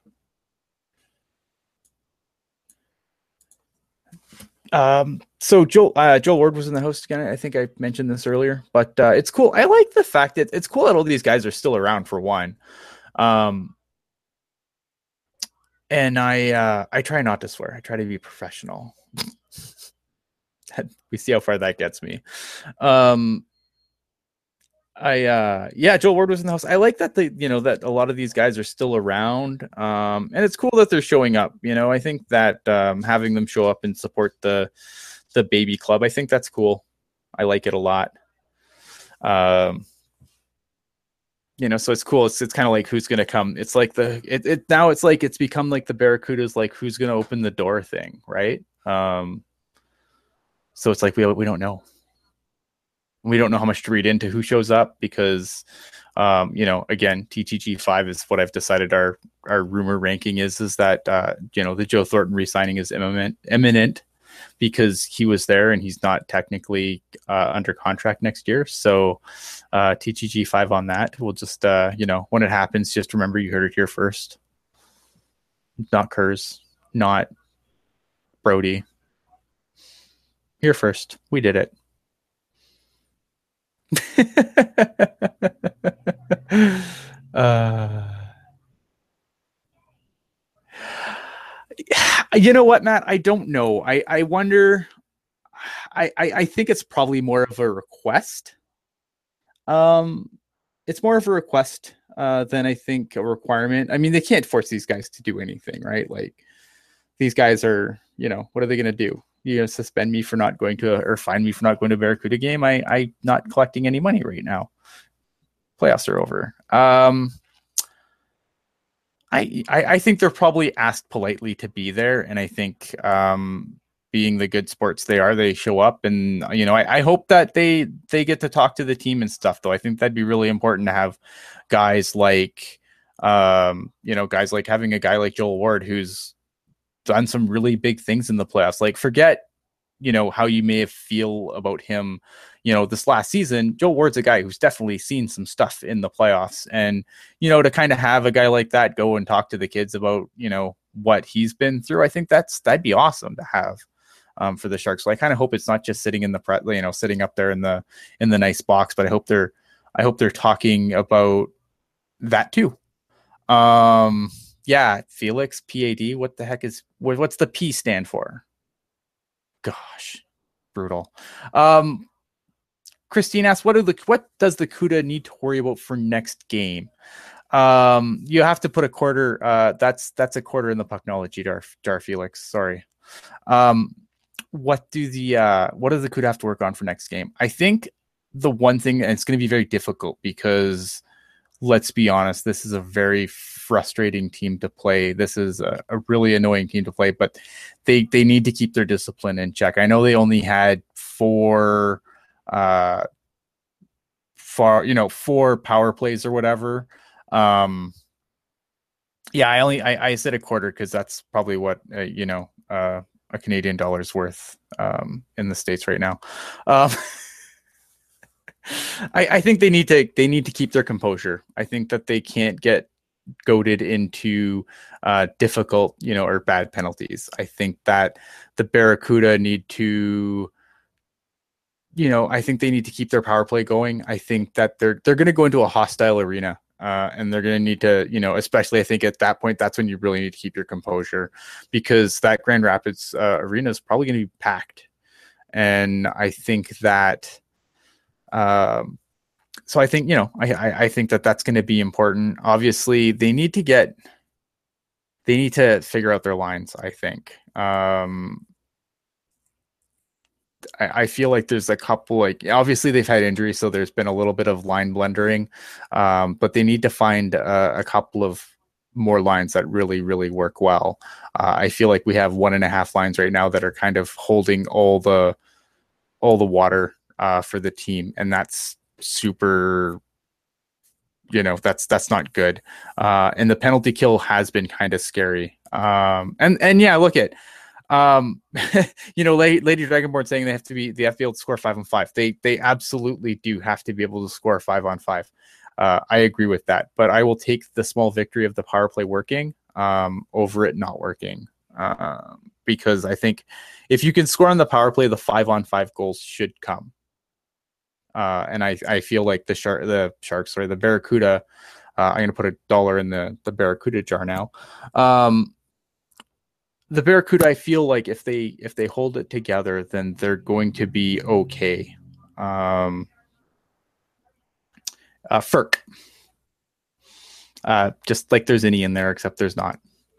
So Joel Ward was in the host again. I think I mentioned this earlier, but it's cool. I like the fact that it's cool that all these guys are still around, for one. And I try not to swear. I try to be professional. We see how far that gets me. Joel Ward was in the house. I like that that a lot of these guys are still around. And it's cool that they're showing up. I think that having them show up and support the baby club, I think that's cool. I like it a lot. So it's cool. It's kind of who's going to come. It's now it's it's become the Barracudas, who's going to open the door thing. Right. So it's we don't know. We don't know how much to read into who shows up because, again, TTG 5 is what I've decided our rumor ranking is that, the Joe Thornton re-signing is imminent because he was there and he's not technically under contract next year. So TTG 5 on that. We'll just, when it happens, just remember you heard it here first. Not Kurz, not Brody. Here first. We did it. You know what, Matt? I don't know. I wonder. I think it's probably more of a request. Um, it's more of a request than I think a requirement. I mean, they can't force these guys to do anything, right? Like these guys are, what are they going to do? You know, suspend me for not going to or fine me for not going to a Barracuda game. I not collecting any money right now. Playoffs are over. I think they're probably asked politely to be there, and I think being the good sports they are, they show up, and I hope that they get to talk to the team and stuff. Though I think that'd be really important to have guys like guys like having a guy like Joel Ward who's done some really big things in the playoffs. Like forget how you may feel about him, this last season. Joe Ward's a guy who's definitely seen some stuff in the playoffs, and to kind of have a guy like that go and talk to the kids about what he's been through. I think that'd be awesome to have for the Sharks. So I kind of hope it's not just sitting in the sitting up there in the nice box, but I hope they're talking about that too. Yeah, Felix PAD. What the heck what's the P stand for? Gosh, brutal. Christine asks, what does the CUDA need to worry about for next game? You have to put a quarter. That's a quarter in the pucknology, Jar Felix. Sorry. What does the CUDA have to work on for next game? I think the one thing, and it's going to be very difficult because let's be honest, this is a very frustrating team to play. This is a really annoying team to play, but they need to keep their discipline in check. I know they only had four power plays or whatever. Yeah, I said a quarter because that's probably what a Canadian dollar's worth in the States right now. I think they need to keep their composure. I think that they can't get goaded into difficult, or bad penalties. I think that the Barracuda need to, I think they need to keep their power play going. I think that they're going to go into a hostile arena, and they're going to need to, especially I think at that point, that's when you really need to keep your composure because that Grand Rapids arena is probably going to be packed, and I think that. So I think, I think that that's going to be important. Obviously they need to figure out their lines. I think, I feel like there's a couple, obviously they've had injuries, so there's been a little bit of line blendering, but they need to find a couple of more lines that really, really work well. I feel like we have 1.5 lines right now that are kind of holding all the water for the team, and that's super, that's not good. And the penalty kill has been kind of scary. And yeah, look at Lady Dragonborn saying they have to be able to score 5-on-5. They absolutely do have to be able to score 5-on-5. I agree with that, but I will take the small victory of the power play working over it not working. Because I think if you can score on the power play, the 5-on-5 goals should come. And I feel like the Barracuda, I'm going to put $1 in the Barracuda jar now. The Barracuda, I feel like if they hold it together, then they're going to be okay. Ferk. Just like there's any in there, except there's not.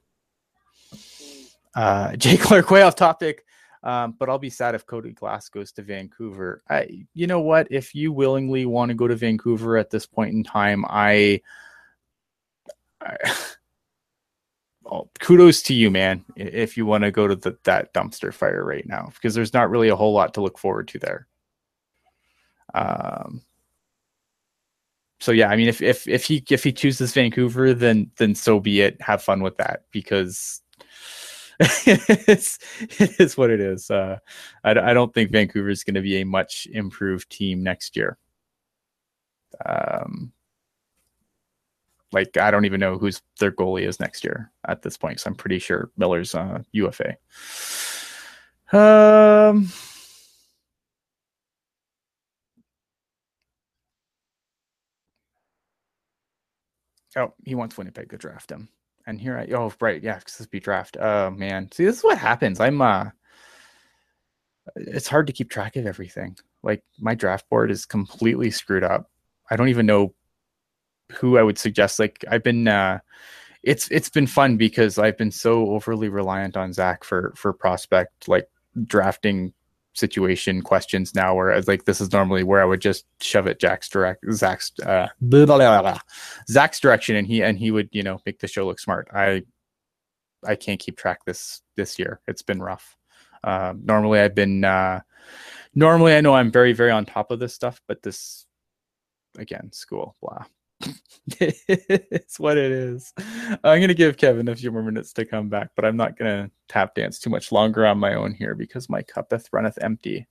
Jay Clark, way off topic. But I'll be sad if Cody Glass goes to Vancouver. You know what? If you willingly want to go to Vancouver at this point in time, well, kudos to you, man. If you want to go to that dumpster fire right now, because there's not really a whole lot to look forward to there. So yeah, I mean, if he chooses Vancouver, then so be it. Have fun with that, because it is what it is. I don't think Vancouver is going to be a much improved team next year. I don't even know who's their goalie is next year at this point. So I'm pretty sure Miller's UFA. Oh, he wants Winnipeg to draft him. And here right, yeah, because this be draft. Oh man. See, this is what happens. I'm It's hard to keep track of everything. Like my draft board is completely screwed up. I don't even know who I would suggest. Like I've been it's been fun because I've been so overly reliant on Zach for prospect like drafting situation questions now, whereas like this is normally where I would just shove it Zach's direction, and he would, you know, make the show look smart. I can't keep track this year. It's been rough. Normally I've been normally I know I'm very, very on top of this stuff, but this again, school, blah. It's what it is. I'm going to give Kevin a few more minutes to come back, but I'm not going to tap dance too much longer on my own here because my cuppeth runneth empty.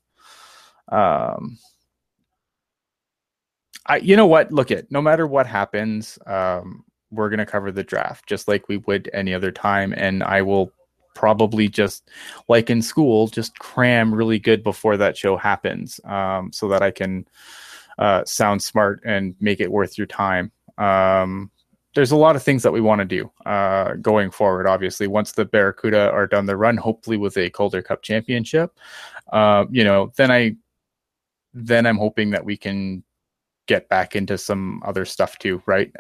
You know what? Look it, no matter what happens, we're going to cover the draft just like we would any other time. And I will probably just like in school, just cram really good before that show happens, so that I can sound smart and make it worth your time. There's a lot of things that we want to do going forward. Obviously, once the Barracuda are done their run, hopefully with a Calder Cup championship, you know, then I'm hoping that we can get back into some other stuff too, right?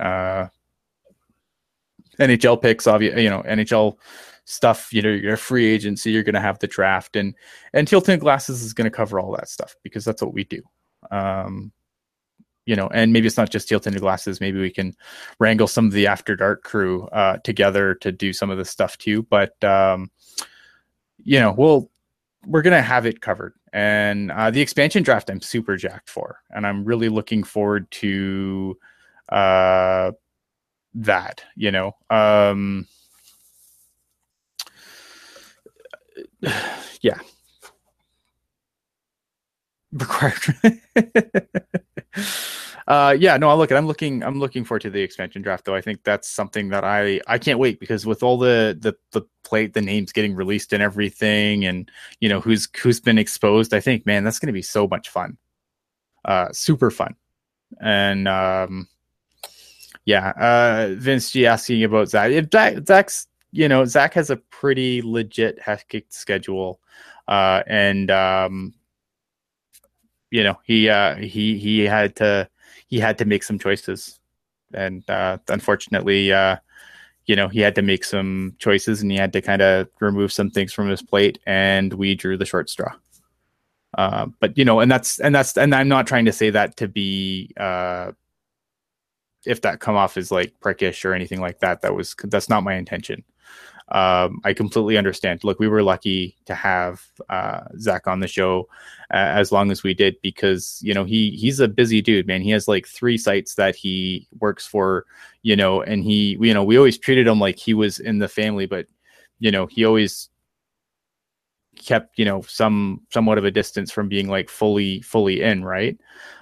NHL picks, obviously, you know, NHL stuff, you know, your free agency, you're going to have the draft, and Tilted Glasses is going to cover all that stuff because that's what we do. You know, and maybe it's not just Teal Tinted Glasses. Maybe we can wrangle some of the After Dark crew together to do some of this stuff too. But you know, we're gonna have it covered. And the expansion draft, I'm super jacked for, and I'm really looking forward to that. You know, yeah. Required. Yeah, no, I'm looking forward to the expansion draft though. I think that's something that I can't wait, because with all the names getting released and everything, and you know who's been exposed, I think, man, that's going to be so much fun. Super fun. And Vince G asking about Zach. Zach's, you know, Zach has a pretty legit hectic schedule. And you know, he had to make some choices, and unfortunately, you know, he had to make some choices, and he had to kind of remove some things from his plate, and we drew the short straw. But you know, and I'm not trying to say that to be if that come off as like prickish or anything like that. That's not my intention. I completely understand. Look, we were lucky to have Zach on the show as long as we did, because, you know, he's a busy dude, man. He has like 3 sites that he works for, you know, and we always treated him like he was in the family, but, you know, he always kept, you know, somewhat of a distance from being like fully in, right?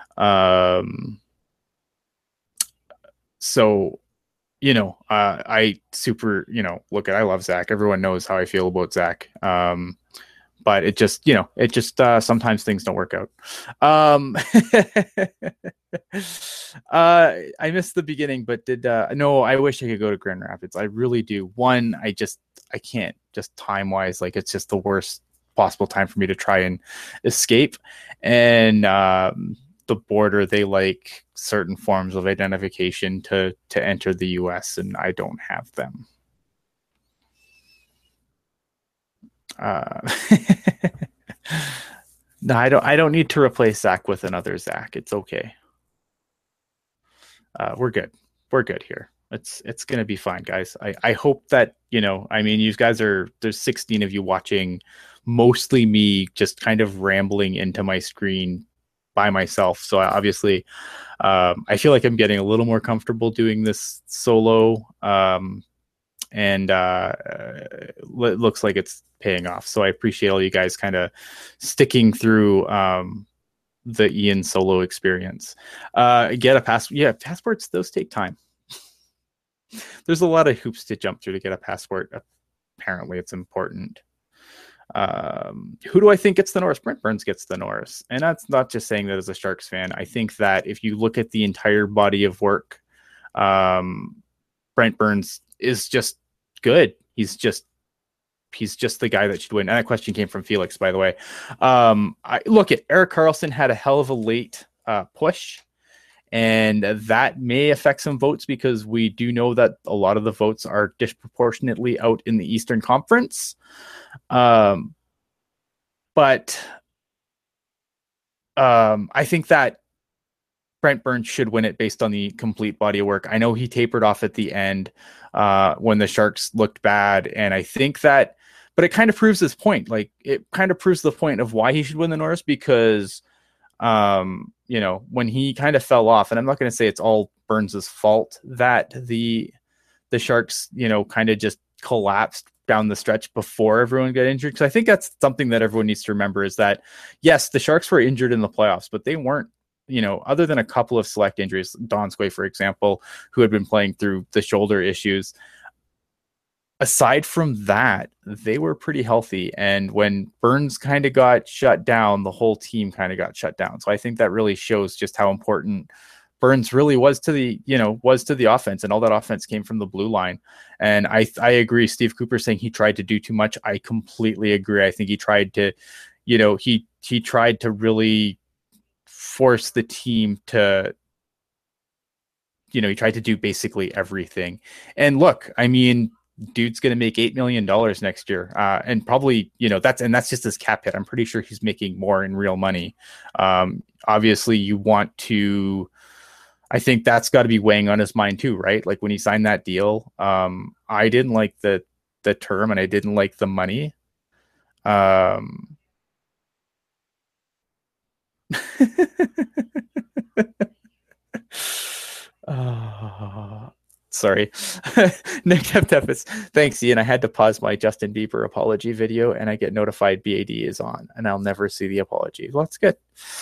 So, you know, I super, you know, I love Zach. Everyone knows how I feel about Zach. But it just, you know, sometimes things don't work out. I missed the beginning, but no, I wish I could go to Grand Rapids. I really do. One, I can't, just time wise, like it's just the worst possible time for me to try and escape. And, the border, they like certain forms of identification to enter the US, and I don't have them. No, I don't need to replace Zach with another Zach. It's okay. We're good here. It's gonna be fine, guys. I hope that, you know, I mean, you guys there's 16 of you watching, mostly me just kind of rambling into my screen by myself. So obviously, I feel like I'm getting a little more comfortable doing this solo, and it looks like it's paying off. So I appreciate all you guys kind of sticking through the Ian solo experience. Get a passport. Yeah, passports, those take time. There's a lot of hoops to jump through to get a passport. Apparently, it's important. Who do I think gets the Norris? Brent Burns gets the Norris, and that's not just saying that as a Sharks fan. I think that if you look at the entire body of work, Brent Burns is just good. He's just he's just the guy that should win. And that question came from Felix, by the way. I look at Erik Karlsson had a hell of a late push, and that may affect some votes because we do know that a lot of the votes are disproportionately out in the Eastern Conference. But I think that Brent Burns should win it based on the complete body of work. I know he tapered off at the end when the Sharks looked bad, and I think that, but it kind of proves his point. Like, it kind of proves the point of why he should win the Norris, because when he kind of fell off, and I'm not going to say it's all Burns's fault that the Sharks, kind of just collapsed down the stretch before everyone got injured. Because I think that's something that everyone needs to remember, is that yes, the Sharks were injured in the playoffs, but they weren't, other than a couple of select injuries, Donskoy, for example, who had been playing through the shoulder issues. Aside from that, they were pretty healthy. And when Burns kind of got shut down, the whole team kind of got shut down. So I think that really shows just how important Burns really was to the offense, and all that offense came from the blue line. And I agree. Steve Cooper saying he tried to do too much. I completely agree. I think he tried to, he tried to really force the team to, he tried to do basically everything. And look, I mean, dude's going to make $8 million next year. And probably, that's just his cap hit. I'm pretty sure he's making more in real money. Obviously you want to, I think that's got to be weighing on his mind too, right? Like when he signed that deal, I didn't like the term, and I didn't like the money. Sorry. Nick Teptepis. Thanks, Ian. I had to pause my Justin Bieber apology video, and I get notified BAD is on, and I'll never see the apology. Well, that's good.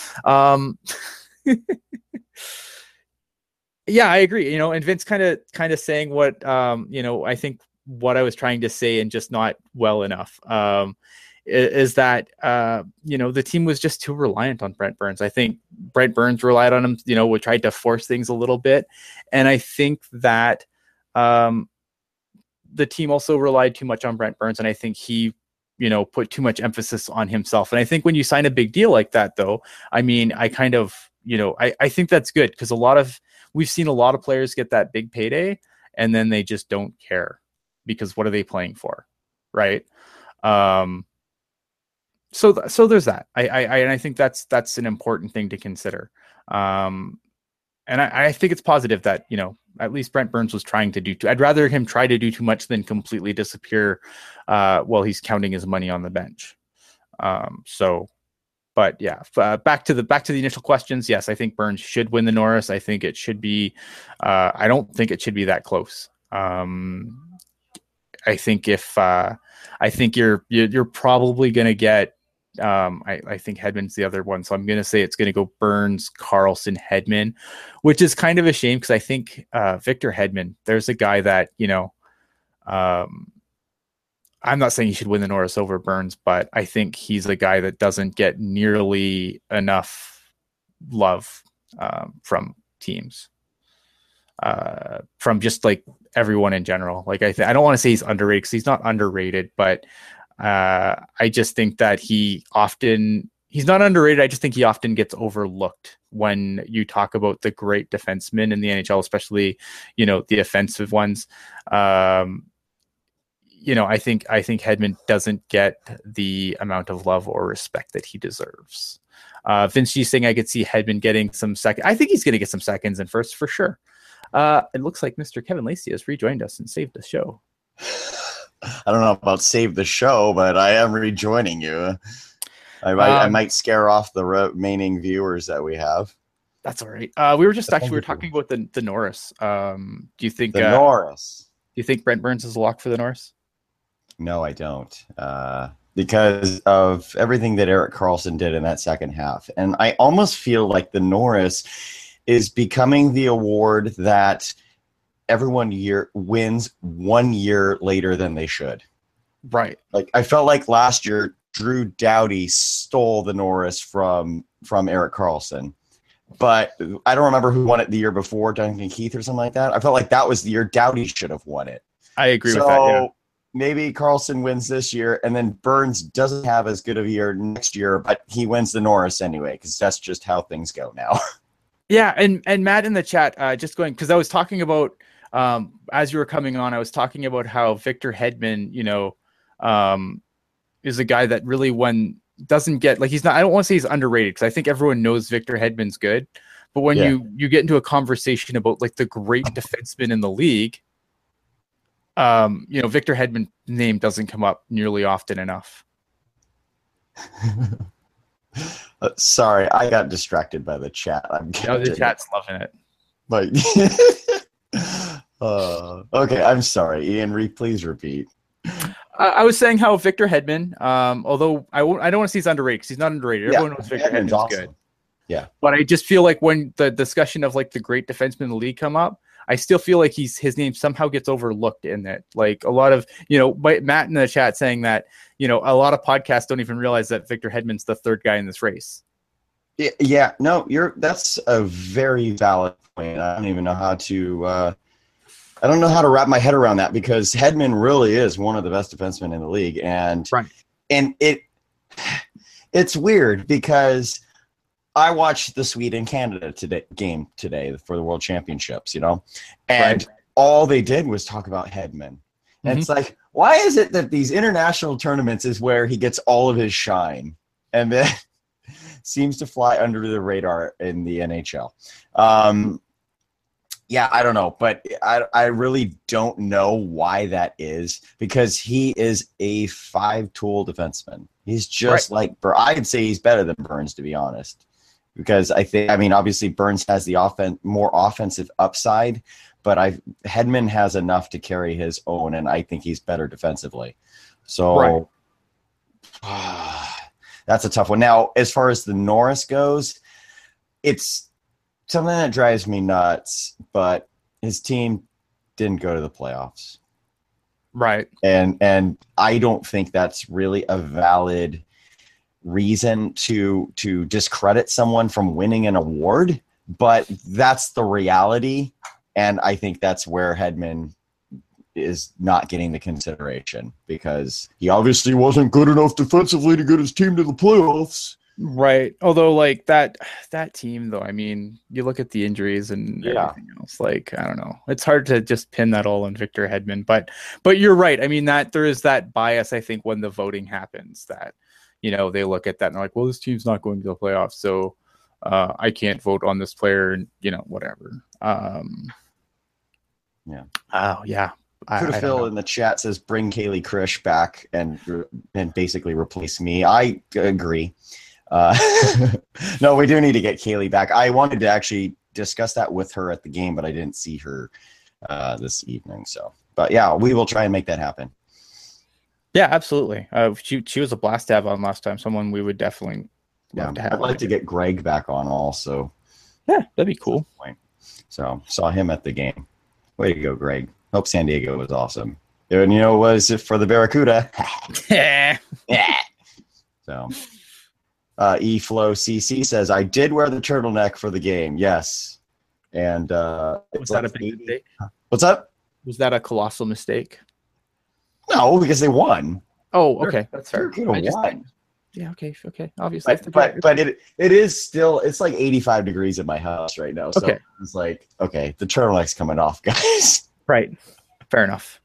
Yeah, I agree. And Vince kind of saying what I think what I was trying to say, and just not well enough. Is that the team was just too reliant on Brent Burns. I think Brent Burns relied on him, we tried to force things a little bit. And I think that the team also relied too much on Brent Burns, and I think he put too much emphasis on himself. And I think when you sign a big deal like that, though, I mean, I kind of I think that's good, because we've seen a lot of players get that big payday and then they just don't care, because what are they playing for, right? So there's that. I think that's an important thing to consider. And I think it's positive that, at least Brent Burns was trying to do I'd rather him try to do too much than completely disappear while he's counting his money on the bench. But yeah, back to the initial questions. Yes, I think Burns should win the Norris. I think it should be, I don't think it should be that close. I think you're probably going to get, I think Hedman's the other one. So I'm going to say it's going to go Burns, Karlsson, Hedman, which is kind of a shame, because I think Victor Hedman, there's a guy that, I'm not saying he should win the Norris over Burns, but I think he's a guy that doesn't get nearly enough love from teams, from just like everyone in general. Like I don't want to say he's underrated, because he's not underrated, but I just think that he's not underrated. I just think he often gets overlooked when you talk about the great defensemen in the NHL, especially, the offensive ones. I think Hedman doesn't get the amount of love or respect that he deserves. Vince G saying I could see Hedman getting some second. I think he's going to get some seconds and first for sure. It looks like Mr. Kevin Lacey has rejoined us and saved the show. I don't know about save the show, but I am rejoining you. I might scare off the remaining viewers that we have. That's all right. We were talking about the Norris. Do you think the Norris? Do you think Brent Burns is a lock for the Norris? No, I don't. Because of everything that Erik Karlsson did in that second half. And I almost feel like the Norris is becoming the award that everyone wins 1 year later than they should. Right. Like I felt like last year Drew Doughty stole the Norris from Erik Karlsson. But I don't remember who won it the year before, Duncan Keith or something like that. I felt like that was the year Doughty should have won it. I agree with that, yeah. maybe Carlson wins this year, and then Burns doesn't have as good of a year next year, but he wins the Norris anyway, because that's just how things go now. Yeah, and Matt in the chat, just going, because I was talking about, as you were coming on, I was talking about how Victor Hedman, is a guy that really doesn't get, like, he's not, I don't want to say he's underrated, because I think everyone knows Victor Hedman's good, but when you get into a conversation about like the great defenseman in the league, Victor Hedman's name doesn't come up nearly often enough. Sorry, I got distracted by the chat. The chat's loving it. Like, okay, I'm sorry, Ian. Please repeat. I was saying how Victor Hedman, although I don't want to say he's underrated, because he's not underrated. Everyone knows Victor Hedman's awesome. Good. Yeah, but I just feel like when the discussion of like the great defensemen in the league come up, I still feel like his name somehow gets overlooked in it. Like a lot of, Matt in the chat saying that, a lot of podcasts don't even realize that Victor Hedman's the third guy in this race. Yeah, no, that's a very valid point. I don't even know how to, I don't know how to wrap my head around that, because Hedman really is one of the best defensemen in the league. And it's weird because I watched the Sweden-Canada game today for the World Championships, and all they did was talk about Hedman. And it's like, why is it that these international tournaments is where he gets all of his shine and then seems to fly under the radar in the NHL? Yeah, I don't know, but I really don't know why that is, because he is a five-tool defenseman. He's just like I'd say he's better than Burns, to be honest. Because obviously Burns has the more offensive upside, but Hedman has enough to carry his own, and I think he's better defensively. So that's a tough one. Now, as far as the Norris goes, it's something that drives me nuts, but his team didn't go to the playoffs. Right. And I don't think that's really a valid reason to discredit someone from winning an award, but that's the reality, and I think that's where Hedman is not getting the consideration, because he obviously wasn't good enough defensively to get his team to the playoffs. Right. Although, like, that team, though, you look at the injuries and everything else, like, I don't know. It's hard to just pin that all on Victor Hedman, but you're right. That there is that bias, I think, when the voting happens, that they look at that and they're like, well, this team's not going to the playoffs, so I can't vote on this player, and whatever. Phil in the chat says bring Kaylee Krish back and basically replace me. I agree. No, we do need to get Kaylee back. I wanted to actually discuss that with her at the game, but I didn't see her this evening. So, but yeah, we will try and make that happen. Yeah, absolutely. She was a blast to have on last time. Someone we would definitely love to have. I'd like to get Greg back on also. Yeah, that'd be cool. So saw him at the game. Way to go, Greg. Hope San Diego was awesome. And was it for the Barracuda? Yeah. So eFlow CC says, I did wear the turtleneck for the game. Yes. And was that a big mistake? What's up? Was that a colossal mistake? No, because they won. Oh, okay. That's fair. Won. Yeah, okay. Obviously. But it is still, it's like 85 degrees in my house right now. So it's like, okay, the turtleneck's coming off, guys. Right. Fair enough.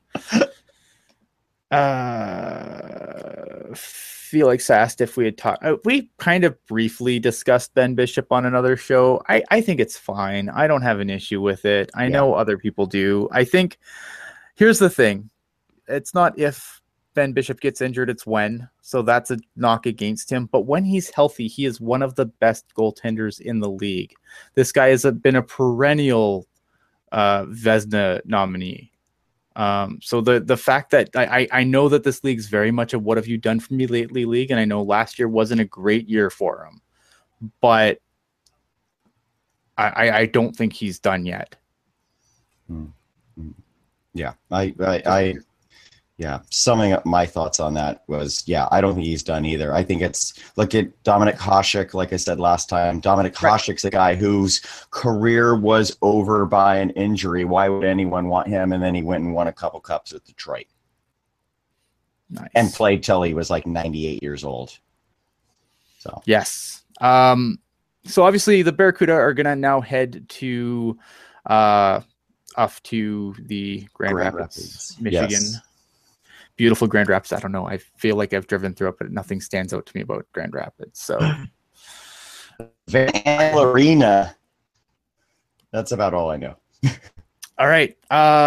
Felix asked if we had talked. We kind of briefly discussed Ben Bishop on another show. I think it's fine. I don't have an issue with it. I know other people do. I think here's the thing. It's not if Ben Bishop gets injured, it's when. So that's a knock against him. But when he's healthy, he is one of the best goaltenders in the league. This guy has been a perennial Vezina nominee. So the fact that I know that this league's very much a what have you done for me lately league, and I know last year wasn't a great year for him, but I don't think he's done yet. Yeah, summing up my thoughts on that was, I don't think he's done either. I think it's, look at Dominik Hasek, like I said last time. Dominik Hasek's a guy whose career was over by an injury. Why would anyone want him? And then he went and won a couple cups with Detroit. Nice. And played till he was like 98 years old. So yes. So obviously the Barracuda are gonna now head to off to the Grand Rapids, Michigan. Yes. Beautiful Grand Rapids. I don't know. I feel like I've driven through it, but nothing stands out to me about Grand Rapids. So Van Arena. That's about all I know. all right.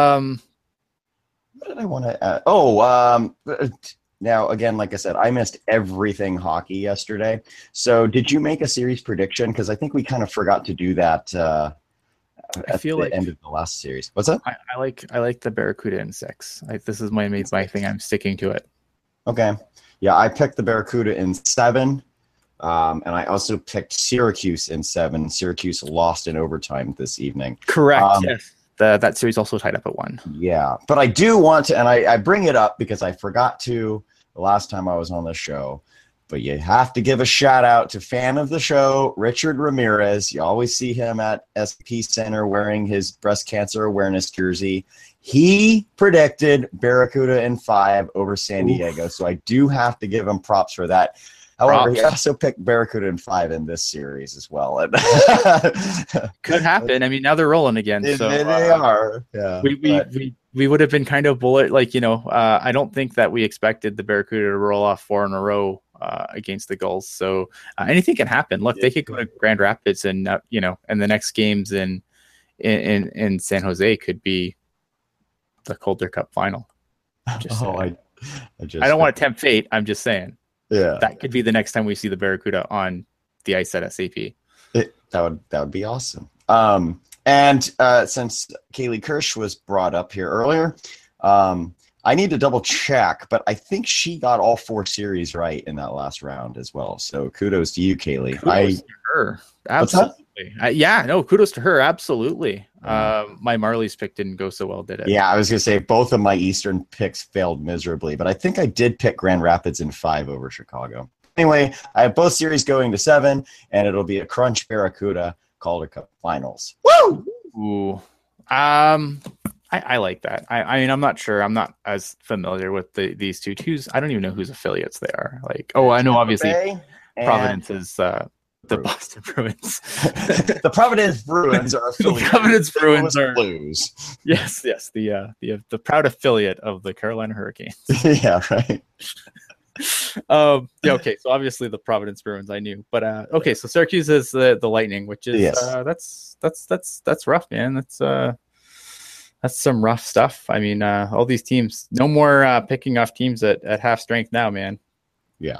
What did I want to add? Now, again, like I said, I missed everything hockey yesterday. So did you make a series prediction? Because I think we kind of forgot to do that at the end of the last series. What's that? I like the Barracuda in 6. This is my thing. I'm sticking to it. Okay. Yeah, I picked the Barracuda in 7. And I also picked Syracuse in 7. Syracuse lost in overtime this evening. Correct. Yes. That series also tied up at 1. Yeah, but I do want to, and I bring it up because I forgot to the last time I was on the show, but you have to give a shout out to fan of the show, Richard Ramirez. You always see him at SP Center wearing his breast cancer awareness jersey. He predicted Barracuda in 5 over San Diego, so I do have to give him props for that. However, he also picked Barracuda in 5 in this series as well. Could happen. I mean, now they're rolling again. So they are. Yeah. We would have been kind of bullet, I don't think that we expected the Barracuda to roll off 4 in a row against the Gulls. So anything can happen. Look, they could go to Grand Rapids, and and the next games in San Jose could be the Calder Cup final. I don't want to tempt fate. I'm just saying. Yeah, that could be the next time we see the Barracuda on the ice at SAP. That would be awesome. And since Kaylee Kirsch was brought up here earlier, I need to double check, but I think she got all 4 series right in that last round as well. So kudos to you, Kaylee. Kudos to her. Absolutely. Kudos to her. Absolutely. My Marley's pick didn't go so well, did it? Yeah, I was going to say both of my Eastern picks failed miserably, but I think I did pick Grand Rapids in 5 over Chicago. Anyway, I have both series going to 7, and it'll be a crunch Barracuda Calder Cup finals. Woo! Ooh. I like that. I mean, I'm not sure. I'm not as familiar with these two. I don't even know whose affiliates they are. I know obviously Providence is the Boston Bruins. The Providence Bruins are affiliated. The Providence Bruins are Blues. Yes. The proud affiliate of the Carolina Hurricanes. Yeah, right. Okay, so obviously the Providence Bruins I knew, but okay, so Syracuse is the Lightning, which is that's rough, man. That's some rough stuff. I mean, all these teams, no more picking off teams at half strength now, man. Yeah.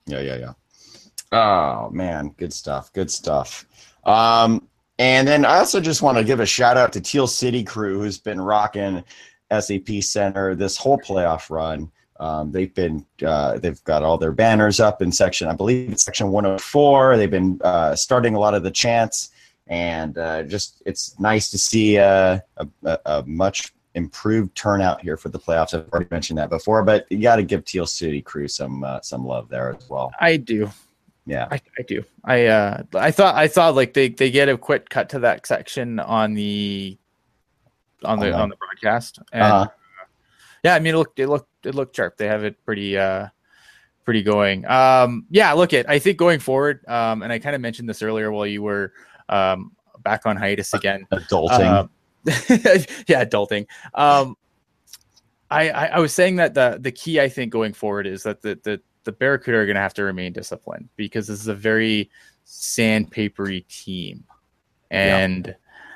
Oh man, good stuff. And then I also just want to give a shout out to Teal City Crew, who's been rocking SAP Center this whole playoff run. They've got all their banners up in section 104. They've been starting a lot of the chants, and it's nice to see a much improved turnout here for the playoffs. I've already mentioned that before, but you got to give Teal City Crew some love there as well. I do. Yeah, I do. I thought like they get a quick cut to that section on the broadcast, and yeah, I mean it looked sharp. They have it pretty going. I think going forward, and I kind of mentioned this earlier while you were back on hiatus again. Adulting. Yeah, adulting. I was saying that the key I think going forward is that the Barracuda are going to have to remain disciplined, because this is a very sandpapery team. And,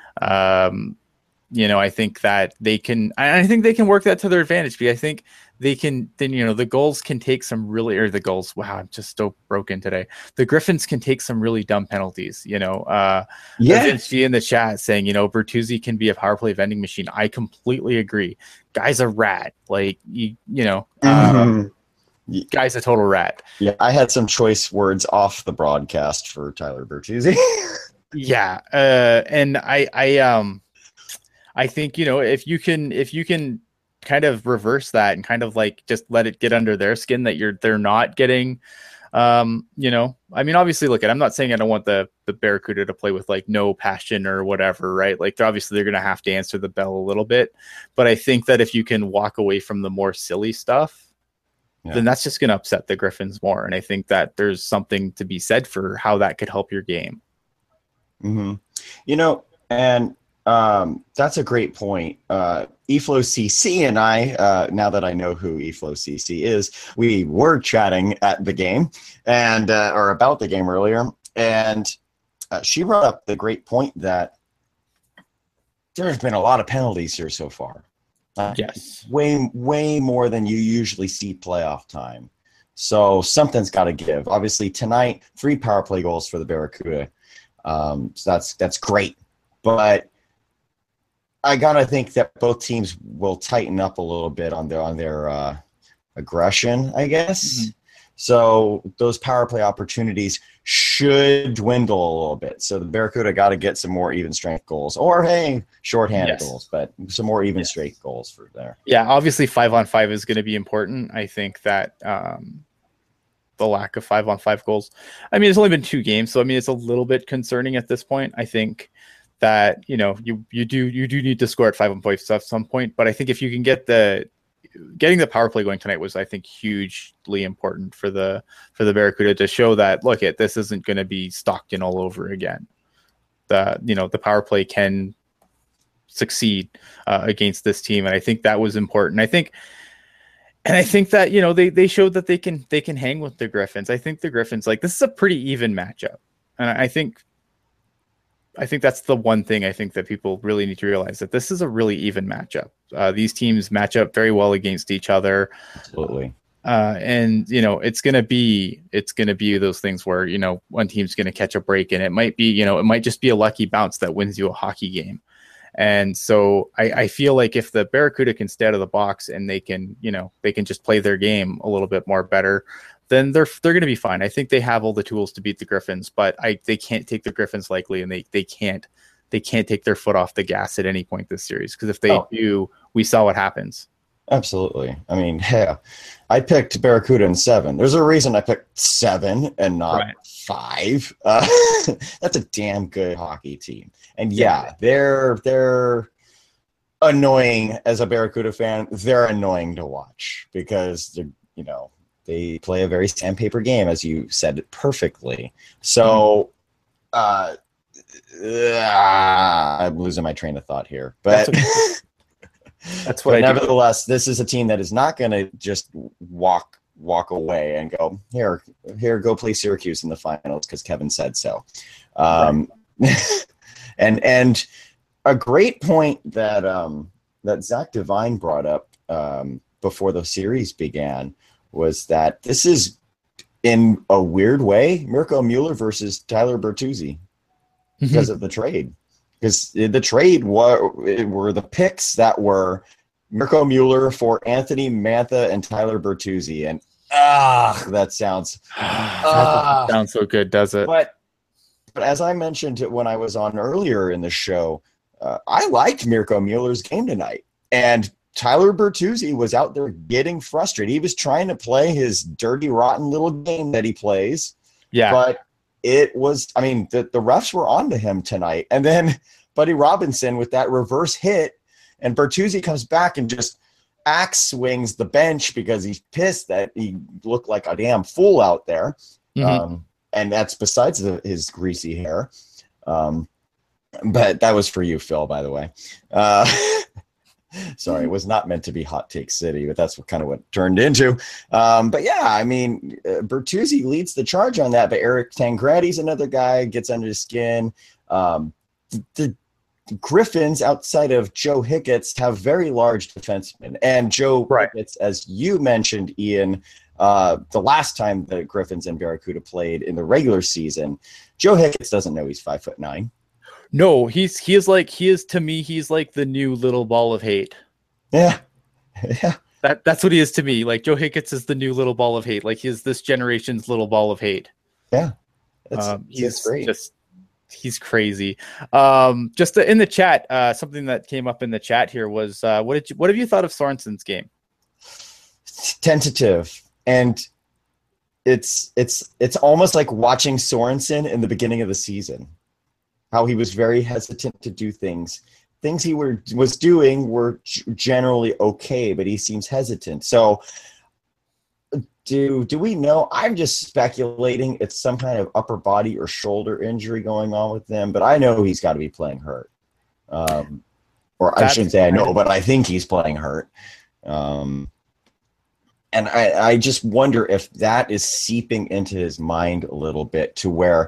I think that they can work that to their advantage, because I think they can, the Gulls can take some really, or the Gulls, wow, I'm just so broken today. The Griffins can take some really dumb penalties, She in the chat saying, Bertuzzi can be a power play vending machine. I completely agree. Guy's a rat. Guy's a total rat. Yeah, I had some choice words off the broadcast for Tyler Bertuzzi. Yeah, and I think if you can kind of reverse that and kind of just let it get under their skin that they're not getting, I mean, obviously, look, I'm not saying I don't want the Barracuda to play with no passion or whatever, right? They're going to have to answer the bell a little bit, but I think that if you can walk away from the more silly stuff, then that's just going to upset the Griffins more. And I think that there's something to be said for how that could help your game. Mm-hmm. And that's a great point. eFlow CC and I, now that I know who eFlow CC is, we were chatting at the game and or about the game earlier, and she brought up the great point that there's been a lot of penalties here so far. Yes, way more than you usually see playoff time. So something's got to give. Obviously tonight, 3 power play goals for the Barracuda. So that's great, but I gotta think that both teams will tighten up a little bit on their aggression, I guess. Mm-hmm. So those power play opportunities should dwindle a little bit. So the Barracuda got to get some more even strength goals, or shorthanded goals, but some more even strength goals for there. Yeah, obviously 5-on-5 is going to be important. I think that the lack of 5-on-5 goals. I mean, it's only been 2 games, so I mean it's a little bit concerning at this point. I think that you do need to score at 5-on-5 at some point, but I think if you can getting the power play going tonight was, I think, hugely important for the Barracuda to show that this isn't going to be Stockton all over again. The power play can succeed against this team, and I think that was important. I think that they showed that they can hang with the Griffins. I think the Griffins, this is a pretty even matchup, and I think that's the one thing I think that people really need to realize, that this is a really even matchup. These teams match up very well against each other. Absolutely. And it's going to be those things where, one team's going to catch a break, and it might just be a lucky bounce that wins you a hockey game. And so I feel like if the Barracuda can stay out of the box and they can just play their game a little bit more better, then they're going to be fine. I think they have all the tools to beat the Griffins, but they can't take the Griffins lightly, and they can't take their foot off the gas at any point this series, because if they do, we saw what happens. Absolutely. I mean, I picked Barracuda in 7. There's a reason I picked 7 and not 5. That's a damn good hockey team, and they're annoying as a Barracuda fan. They're annoying to watch because they're they play a very sandpaper game, as you said it perfectly. So I'm losing my train of thought here. But that's what nevertheless, this is a team that is not going to just walk away and go, here, go play Syracuse in the finals because Kevin said so. And a great point that Zach Devine brought up before the series began was that this is, in a weird way, Mirco Mueller versus Tyler Bertuzzi because of the trade. Because the trade were the picks that were Mirco Mueller for Anthony Mantha and Tyler Bertuzzi. And that sounds sounds so good, does it? But as I mentioned when I was on earlier in the show, I liked Mirco Mueller's game tonight. And Tyler Bertuzzi was out there getting frustrated. He was trying to play his dirty, rotten little game that he plays. Yeah. But it was, I mean, the refs were on to him tonight. And then Buddy Robinson with that reverse hit, and Bertuzzi comes back and just axe swings the bench because he's pissed that he looked like a damn fool out there. Mm-hmm. And that's besides his greasy hair. But that was for you, Phil, by the way. Sorry, it was not meant to be Hot Take City, but that's what it turned into. But yeah, I mean, Bertuzzi leads the charge on that, but Eric Tangratti's another guy, gets under his skin. The Griffins, outside of Joe Hicketts, have very large defensemen. And Joe Hicketts, as you mentioned, Ian, the last time the Griffins and Barracuda played in the regular season, Joe Hicketts doesn't know he's 5'9". No, he is to me, he's like the new little ball of hate. Yeah. That's what he is to me. Like, Joe Hicketts is the new little ball of hate. Like, he's this generation's little ball of hate. Yeah. He's great. He's crazy. Just in the chat, something that came up in the chat here was, what have you thought of Sorensen's game? Tentative. And it's almost like watching Sorensen in the beginning of the season. How he was very hesitant to do things. Things he was doing were generally okay, but he seems hesitant. So do we know? I'm just speculating it's some kind of upper body or shoulder injury going on with them, but I know he's got to be playing hurt. Or I shouldn't say I know, but I think he's playing hurt. And I just wonder if that is seeping into his mind a little bit to where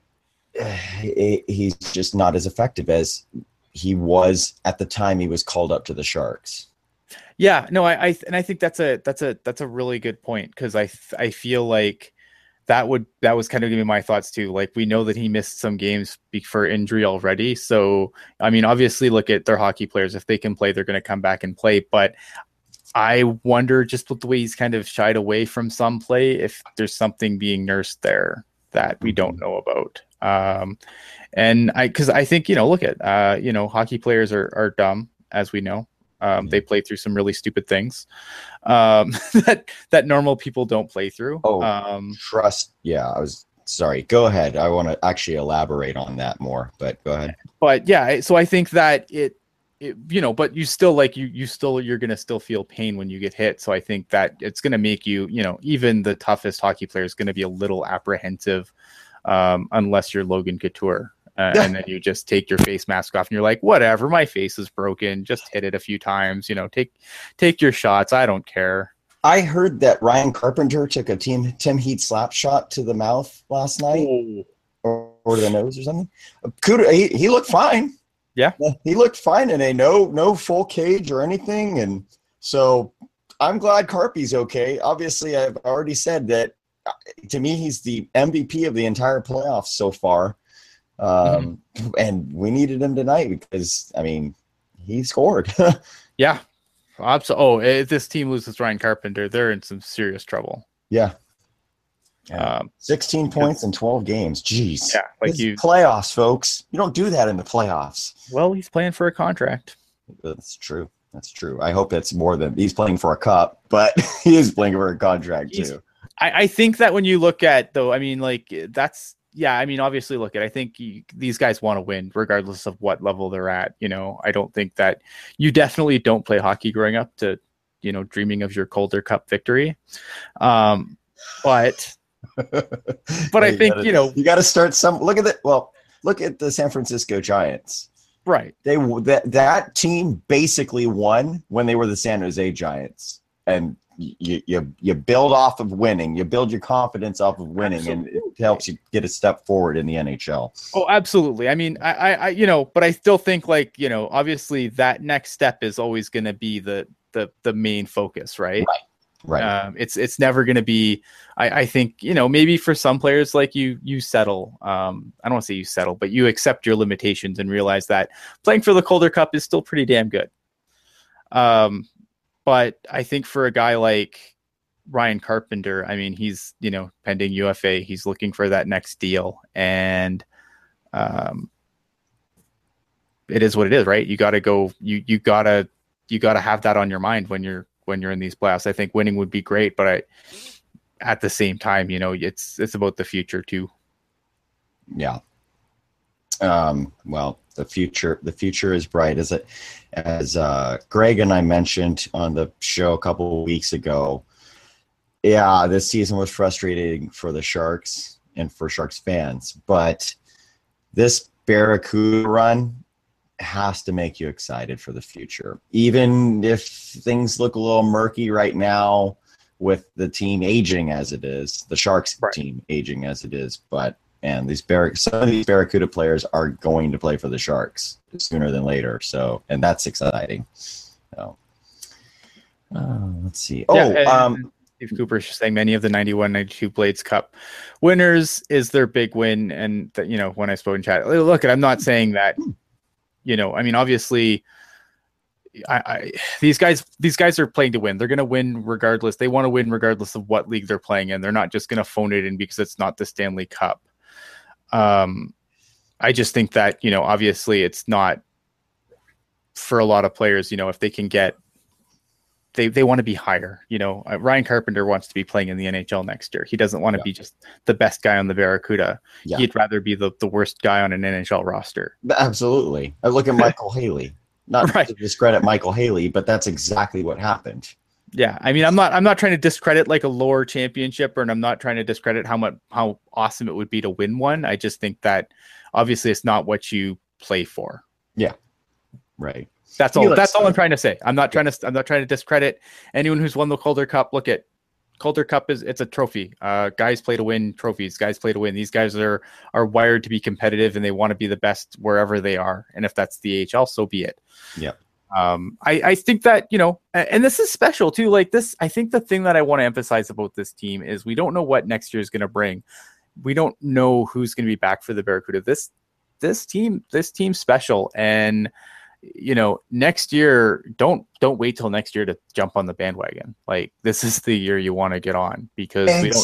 he's just not as effective as he was at the time he was called up to the Sharks. Yeah, no, I think that's a really good point, because I feel like that was kind of giving me my thoughts too. Like, we know that he missed some games for injury already. So, I mean, obviously, look at their hockey players. If they can play, they're going to come back and play. But I wonder, just with the way he's kind of shied away from some play, if there's something being nursed there that we don't know about. Because I think, look at, hockey players are dumb, as we know. They play through some really stupid things that normal people don't play through. Trust. Yeah, I was sorry. Go ahead. I want to actually elaborate on that more, but go ahead. But yeah, so I think that but you still you're going to still feel pain when you get hit. So I think that it's going to make you, even the toughest hockey player is going to be a little apprehensive unless you're Logan Couture. And then you just take your face mask off and you're like, whatever, my face is broken. Just hit it a few times, take your shots. I don't care. I heard that Ryan Carpenter took a Tim Heat slap shot to the mouth last night or to the nose or something. He looked fine. Yeah. He looked fine in a no full cage or anything. And so I'm glad Carpy's okay. Obviously, I've already said that to me, he's the MVP of the entire playoffs so far. And we needed him tonight because, I mean, he scored. Yeah. If this team loses Ryan Carpenter, they're in some serious trouble. Yeah. 16 points in 12 games. Jeez. Yeah. Playoffs, folks. You don't do that in the playoffs. Well, he's playing for a contract. That's true. I hope it's more than he's playing for a cup, but he is playing for a contract too. I think that when you look at, though, I mean, that's, yeah, I mean, obviously, look at, I think these guys want to win regardless of what level they're at. I don't think that you definitely don't play hockey growing up to, dreaming of your Calder Cup victory. But I think, you got to start look at the San Francisco Giants. Right. That team basically won when they were the San Jose Giants. And you build off of winning. You build your confidence off of winning, absolutely. And it helps you get a step forward in the NHL. Oh, absolutely. I mean, I but I still think obviously that next step is always going to be the main focus, right? Right. It's never going to be. I think maybe for some players you settle. I don't want to say you settle, but you accept your limitations and realize that playing for the Calder Cup is still pretty damn good. But I think for a guy like Ryan Carpenter, I mean, he's, pending UFA. He's looking for that next deal. And it is what it is, right? You got to go. You got to have that on your mind when you're in these playoffs. I think winning would be great, but at the same time, it's about the future too. Yeah. Well, the future is bright, as Greg and I mentioned on the show a couple of weeks ago. Yeah, this season was frustrating for the Sharks and for Sharks fans, but this Barracuda run has to make you excited for the future. Even if things look a little murky right now with the team aging as it is, the Sharks team aging as it is, and some of these Barracuda players are going to play for the Sharks sooner than later. So, and that's exciting. So, let's see. Steve Cooper saying many of the 91-92 Blades Cup winners is their big win. And when I spoke in chat, look, I'm not saying that, I mean, obviously these guys are playing to win. They're going to win regardless. They want to win regardless of what league they're playing in. They're not just going to phone it in because it's not the Stanley Cup. I just think that, obviously it's not for a lot of players, if they can get, they want to be higher. Ryan Carpenter wants to be playing in the NHL next year. He doesn't want to be just the best guy on the Barracuda. Yeah. He'd rather be the worst guy on an NHL roster. Absolutely. I look at Michael Haley, not to discredit Michael Haley, but that's exactly what happened. Yeah, I mean, I'm not trying to discredit like a lower championship, and I'm not trying to discredit how awesome it would be to win one. I just think that obviously it's not what you play for. Yeah, right. That's all. That's all I'm trying to say. I'm not trying to discredit anyone who's won the Calder Cup. Look at Calder Cup it's a trophy. Guys play to win trophies. Guys play to win. These guys are wired to be competitive, and they want to be the best wherever they are. And if that's the AHL, so be it. Yeah. I think that, and this is special too. Like this, I think the thing that I want to emphasize about this team is we don't know what next year is going to bring. We don't know who's going to be back for the Barracuda. This team's special, and next year, don't wait till next year to jump on the bandwagon. Like this is the year you want to get on, because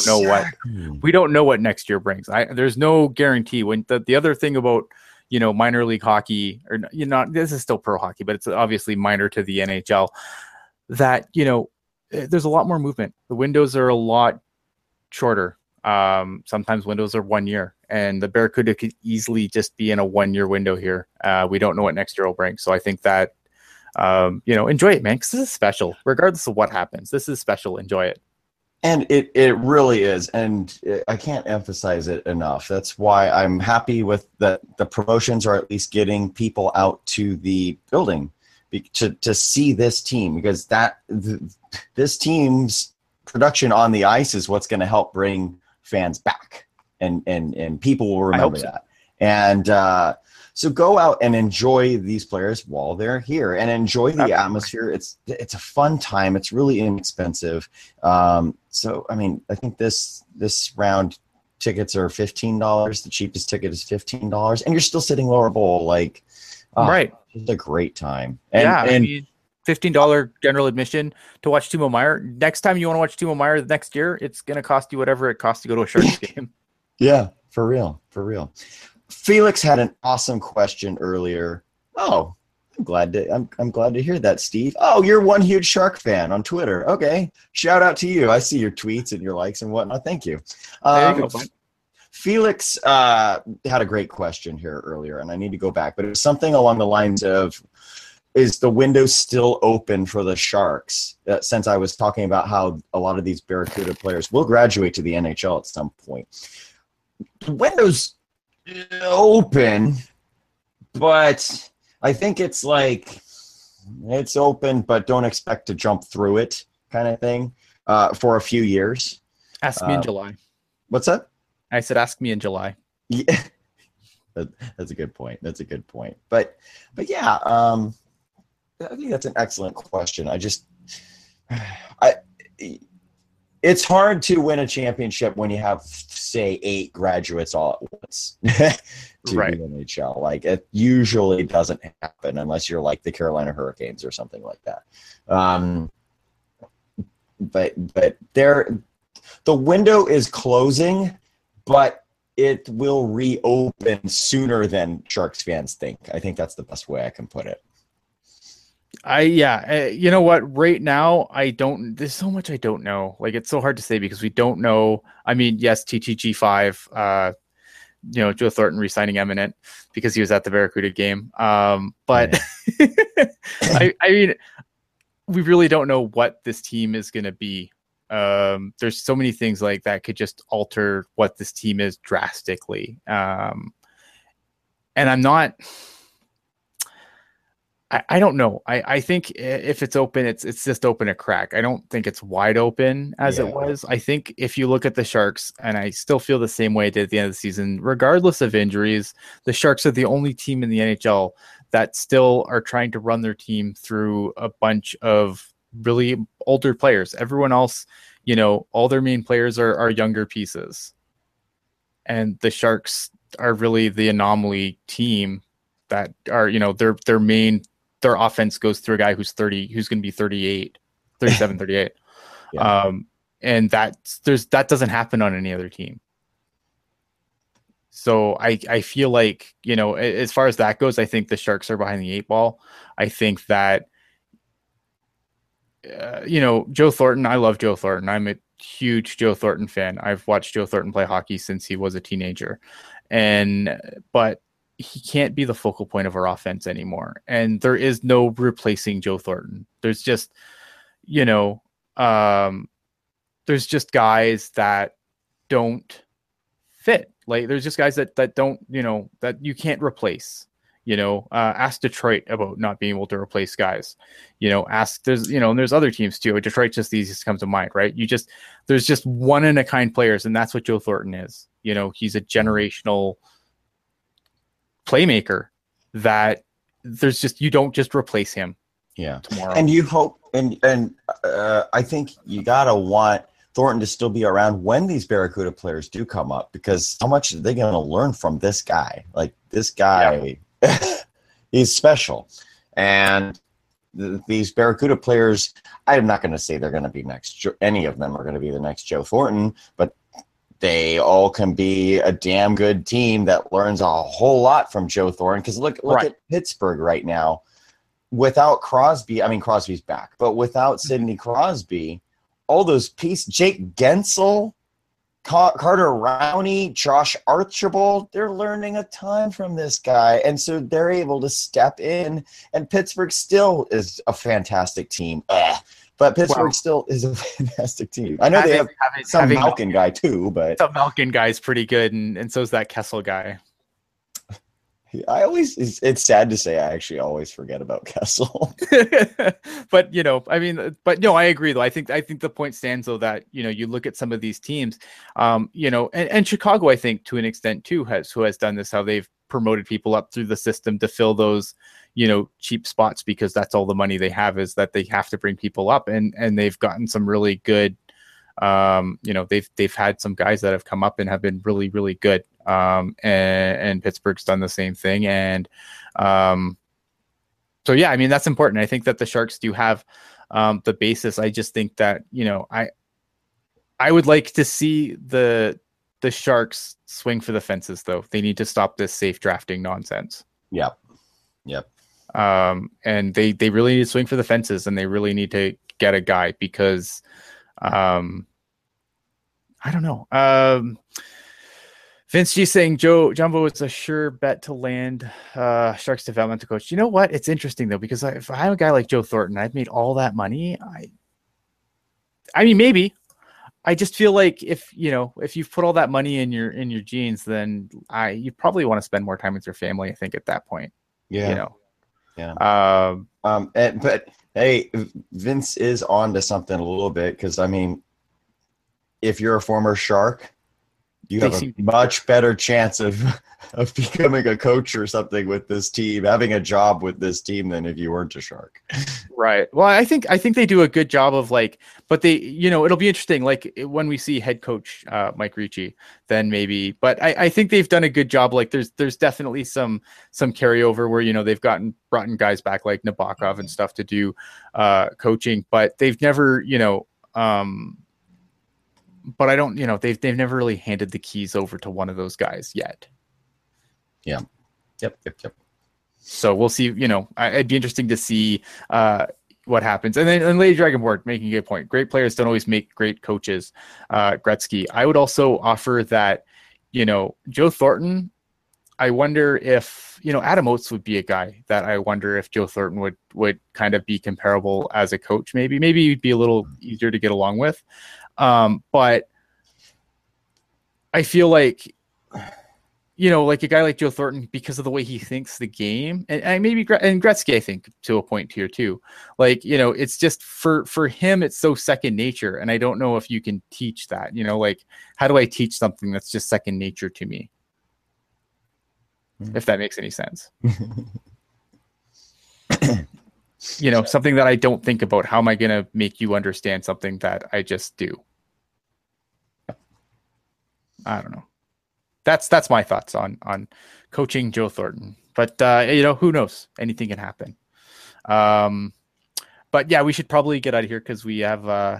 we don't know what next year brings. There's no guarantee. When the other thing about minor league hockey, or this is still pro hockey, but it's obviously minor to the NHL, that there's a lot more movement. The windows are a lot shorter. Sometimes windows are 1 year, and the Barracuda could easily just be in a 1 year window here. We don't know what next year will bring. So I think that, enjoy it, man, because this is special. Regardless of what happens, this is special. Enjoy it. And it really is. And I can't emphasize it enough. That's why I'm happy with the promotions are at least getting people out to the building to see this team, because this team's production on the ice is what's going to help bring fans back, and people will remember that. And so go out and enjoy these players while they're here, and enjoy the atmosphere. It's a fun time. It's really inexpensive. So I mean, I think this round tickets are $15. The cheapest ticket is $15, and you're still sitting lower bowl. Like, right, it's a great time. I mean, $15 general admission to watch Timo Meier. Next time you want to watch Timo Meier next year, it's going to cost you whatever it costs to go to a Sharks game. Yeah, for real. Felix had an awesome question earlier. Oh, I'm glad to hear that, Steve. Oh, you're one huge Shark fan on Twitter. Okay, shout out to you. I see your tweets and your likes and whatnot. Thank you. There you go, bud. Felix had a great question here earlier, and I need to go back, but it was something along the lines of, is the window still open for the Sharks? Since I was talking about how a lot of these Barracuda players will graduate to the NHL at some point. The window's open, but I think it's like it's open, but don't expect to jump through it kind of thing for a few years. Ask me in July. What's that? I said, ask me in July. Yeah, that's a good point. But yeah, I think that's an excellent question. It's hard to win a championship when you have, say, 8 graduates all at once to right. the NHL. Like, it usually doesn't happen unless you're like the Carolina Hurricanes or something like that. But the window is closing, but it will reopen sooner than Sharks fans think. I think that's the best way I can put it. You know what? Right now, there's so much I don't know. Like, it's so hard to say because we don't know. I mean, yes, TTG5, Joe Thornton re-signing Eminent because he was at the Barracuda game. But I mean, we really don't know what this team is going to be. There's so many things like that could just alter what this team is drastically. And I'm not. I don't know. I think if it's open, it's just open a crack. I don't think it's wide open as it was. I think if you look at the Sharks, and I still feel the same way I did at the end of the season, regardless of injuries, the Sharks are the only team in the NHL that still are trying to run their team through a bunch of really older players. Everyone else, all their main players are younger pieces. And the Sharks are really the anomaly team that are, their offense goes through a guy who's 30, who's going to be 37, 38. Yeah. And that doesn't happen on any other team. So I feel like, as far as that goes, I think the Sharks are behind the 8 ball. I think that, Joe Thornton, I love Joe Thornton. I'm a huge Joe Thornton fan. I've watched Joe Thornton play hockey since he was a teenager. But he can't be the focal point of our offense anymore. And there is no replacing Joe Thornton. There's just, there's just guys that don't fit. Like there's just guys that don't, that you can't replace. Ask Detroit about not being able to replace guys. There's other teams too. Detroit just easiest comes to mind, right? There's just one in a kind players, and that's what Joe Thornton is. He's a generational playmaker that you don't just replace him. Yeah. Tomorrow. And you hope, and I think you gotta want Thornton to still be around when these Barracuda players do come up, because how much are they going to learn from this guy? Like this guy, he's special. And these Barracuda players, I'm not going to say they're going to be any of them are going to be the next Joe Thornton, but they all can be a damn good team that learns a whole lot from Joe Thornton. Because look at Pittsburgh right now. Without Crosby, I mean, Crosby's back, but without Sidney Crosby, all those pieces, Jake Gensel, Carter Rowney, Josh Archibald, they're learning a ton from this guy. And so they're able to step in, and Pittsburgh still is a fantastic team. But Pittsburgh still is a fantastic team. I know they have some Malkin guy too, but some Malkin guy is pretty good, and so is that Kessel guy. It's sad to say I actually always forget about Kessel. But I agree though. I think the point stands though that, you look at some of these teams, and Chicago, I think to an extent too has done this, how they've promoted people up through the system to fill those, cheap spots, because that's all the money they have, is that they have to bring people up, and they've gotten some really good, they've had some guys that have come up and have been really, really good. And Pittsburgh's done the same thing. And so, yeah, I mean, that's important. I think that the Sharks do have the basis. I just think that, I would like to see the Sharks swing for the fences, though. They need to stop this safe drafting nonsense. Yep. And they really need to swing for the fences, and they really need to get a guy, because I don't know. Vince G saying Jumbo is a sure bet to land Sharks developmental coach. You know what? It's interesting though, because if I have a guy like Joe Thornton, I've made all that money. I mean, maybe. I just feel like if you've put all that money in your genes, then you probably want to spend more time with your family, I think, at that point. Yeah. Yeah. But hey, Vince is on to something a little bit, because I mean, if you're a former Shark, you have a much better chance of becoming a coach or something with this team, having a job with this team, than if you weren't a Shark. Right. Well, I think they do a good job of but they, it'll be interesting. Like when we see head coach Mike Ricci, then maybe. But I think they've done a good job. Like there's definitely some carryover where they've brought in guys back like Nabokov and stuff to do coaching, but they've never but I don't, they've never really handed the keys over to one of those guys yet. Yeah. Yep. So we'll see. It'd be interesting to see what happens. And then Lady Dragonborn making a good point. Great players don't always make great coaches. Gretzky. I would also offer that, Joe Thornton. I wonder if Adam Oates would be a guy that I wonder if Joe Thornton would kind of be comparable as a coach. Maybe he'd be a little easier to get along with. But I feel like, like a guy like Joe Thornton, because of the way he thinks the game, and maybe Gretzky, I think to a point here too, it's just for him, it's so second nature. And I don't know if you can teach that, how do I teach something that's just second nature to me? If that makes any sense. Something that I don't think about. How am I going to make you understand something that I just do? I don't know. That's my thoughts on coaching Joe Thornton. But who knows? Anything can happen. But yeah, we should probably get out of here, because we have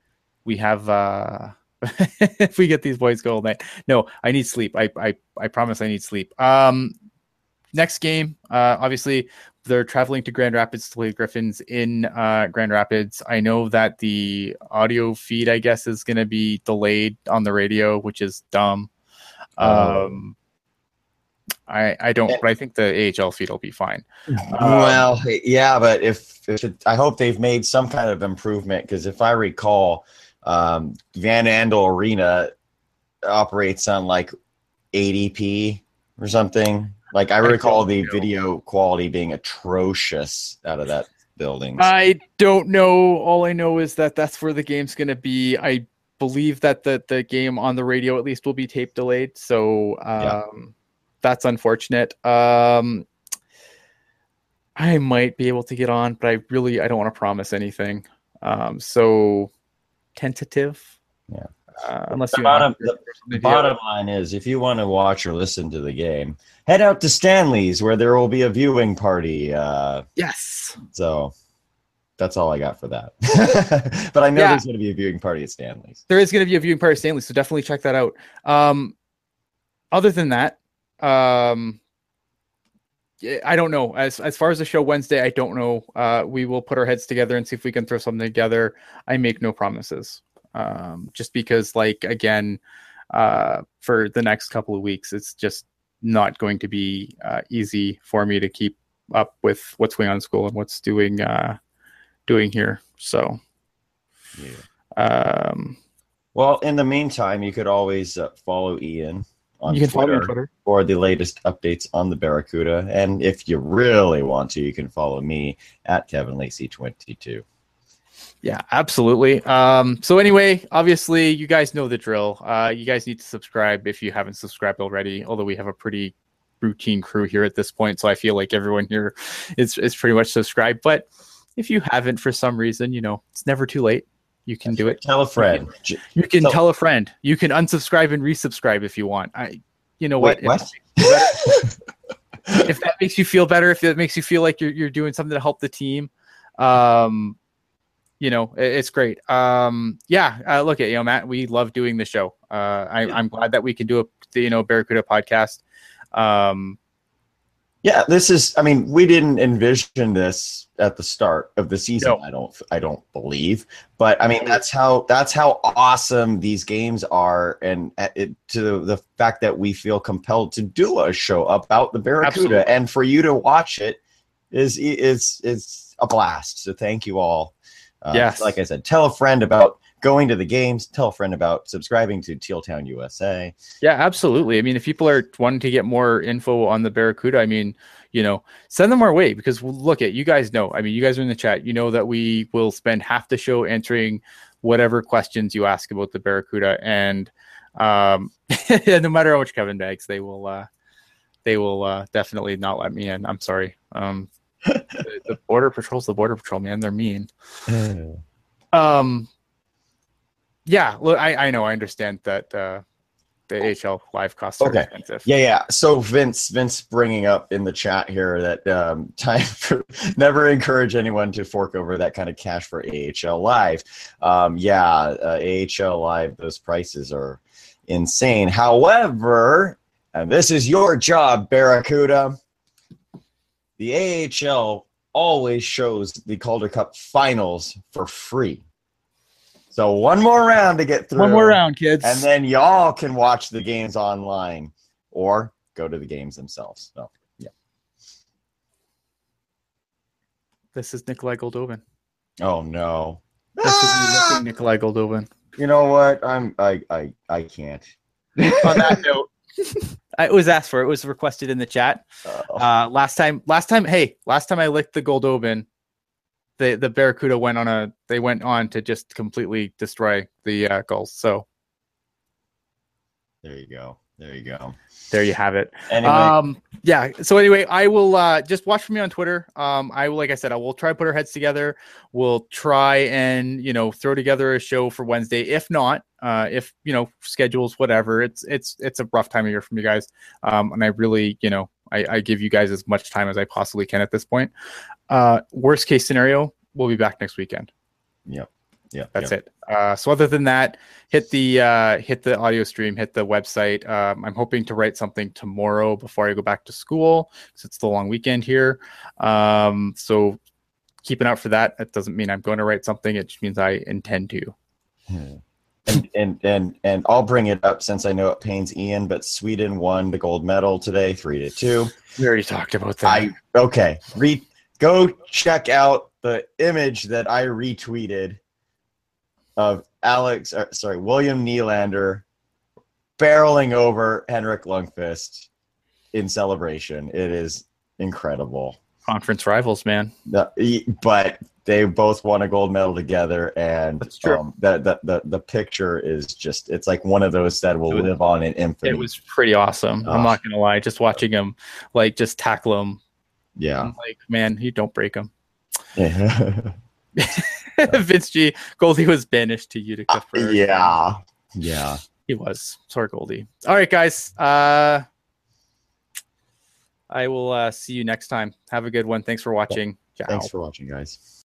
if we get these boys go all night. No, I need sleep. I promise I need sleep. Next game, obviously they're traveling to Grand Rapids to play Griffins in Grand Rapids. I know that the audio feed, I guess, is going to be delayed on the radio, which is dumb. I don't, but I think the AHL feed will be fine. Well, yeah, but I hope they've made some kind of improvement, because if I recall, Van Andel Arena operates on like 80p or something. Like I recall the video quality being atrocious out of that building. I don't know. All I know is that that's where the game's going to be. I believe that the game on the radio at least will be tape delayed. So that's unfortunate. I might be able to get on, but I don't want to promise anything. So tentative. Yeah. Unless the bottom line is, if you want to watch or listen to the game, head out to Stanley's, where there will be a viewing party. Yes. So that's all I got for that. But I know there's going to be a viewing party at Stanley's. There is going to be a viewing party at Stanley's, so definitely check that out. Other than that, I don't know. As far as the show Wednesday, I don't know. We will put our heads together and see if we can throw something together. I make no promises. Just because, like, again, for the next couple of weeks, it's just not going to be easy for me to keep up with what's going on in school and what's doing here. So, well, in the meantime, you could always follow Ian on Twitter, follow me on Twitter for the latest updates on the Barracuda. And if you really want to, you can follow me at Kevin Lacey 22. Yeah, absolutely. So anyway, obviously, you guys know the drill. You guys need to subscribe if you haven't subscribed already, although we have a pretty routine crew here at this point, so I feel like everyone here is pretty much subscribed. But if you haven't for some reason, it's never too late. You can do it. Tell a friend. You can tell a friend. You can unsubscribe and resubscribe if you want. What? If that makes you feel better, if it makes you feel like you're doing something to help the team, it's great. Look at Matt. We love doing the show. I'm glad that we can do a Barracuda podcast. This is. I mean, we didn't envision this at the start of the season. No. I don't believe, but I mean, that's how awesome these games are, and to the fact that we feel compelled to do a show about the Barracuda. Absolutely. And for you to watch it is a blast. So thank you all. Yes. Like I said, tell a friend about going to the games. Tell a friend about subscribing to Teal Town USA. Yeah, absolutely. I mean, if people are wanting to get more info on the Barracuda, I mean, send them our way, because look at, you guys know, I mean, you guys are in the chat, that we will spend half the show answering whatever questions you ask about the Barracuda. And no matter how much Kevin bags, they will definitely not let me in. I'm sorry. The Border Patrol's the Border Patrol, man. They're mean. Yeah, look, I know. I understand that the AHL live costs are expensive. Yeah. So Vince Bringing up in the chat here that time for never encourage anyone to fork over that kind of cash for AHL live. AHL live, those prices are insane. However, and this is your job, Barracuda, the AHL always shows the Calder Cup finals for free. So one more round to get through. One more round, kids. And then y'all can watch the games online or go to the games themselves. So, yeah. This is Nikolai Goldobin. Oh, no. This is looking Nikolai Goldobin. You know what? I can't. On that note, it was asked for. It was requested in the chat. Last time I licked the Goldobin, the Barracuda went on to just completely destroy the Gulls. So there you go. There you have it. Anyway. So anyway, I will just watch for me on Twitter. I will, like I said, I will try to put our heads together. We'll try and throw together a show for Wednesday. If not, if schedules, whatever, it's a rough time of year from you guys. And I really, I give you guys as much time as I possibly can at this point. Worst case scenario, we'll be back next weekend. That's it. So other than that, hit the audio stream, hit the website. I'm hoping to write something tomorrow before I go back to school, because it's the long weekend here. So keep an eye out for that. That doesn't mean I'm going to write something. It just means I intend to. And and I'll bring it up since I know it pains Ian, but Sweden won the gold medal today, 3-2. We already talked about that. Go check out the image that I retweeted of William Nylander barreling over Henrik Lundqvist in celebration. It is incredible. Conference rivals, man. But they both won a gold medal together, and That's true. The picture is just, it's like one of those that will live on in infamy. It was pretty awesome. I'm not gonna lie, just watching him like just tackle him. Yeah. I'm like, man, you don't break him. Yeah. Vince G. Goldie was banished to Utica for yeah. He was. Sorry, Goldie. All right, guys. I will see you next time. Have a good one. Thanks for watching. Ciao. Thanks for watching, guys.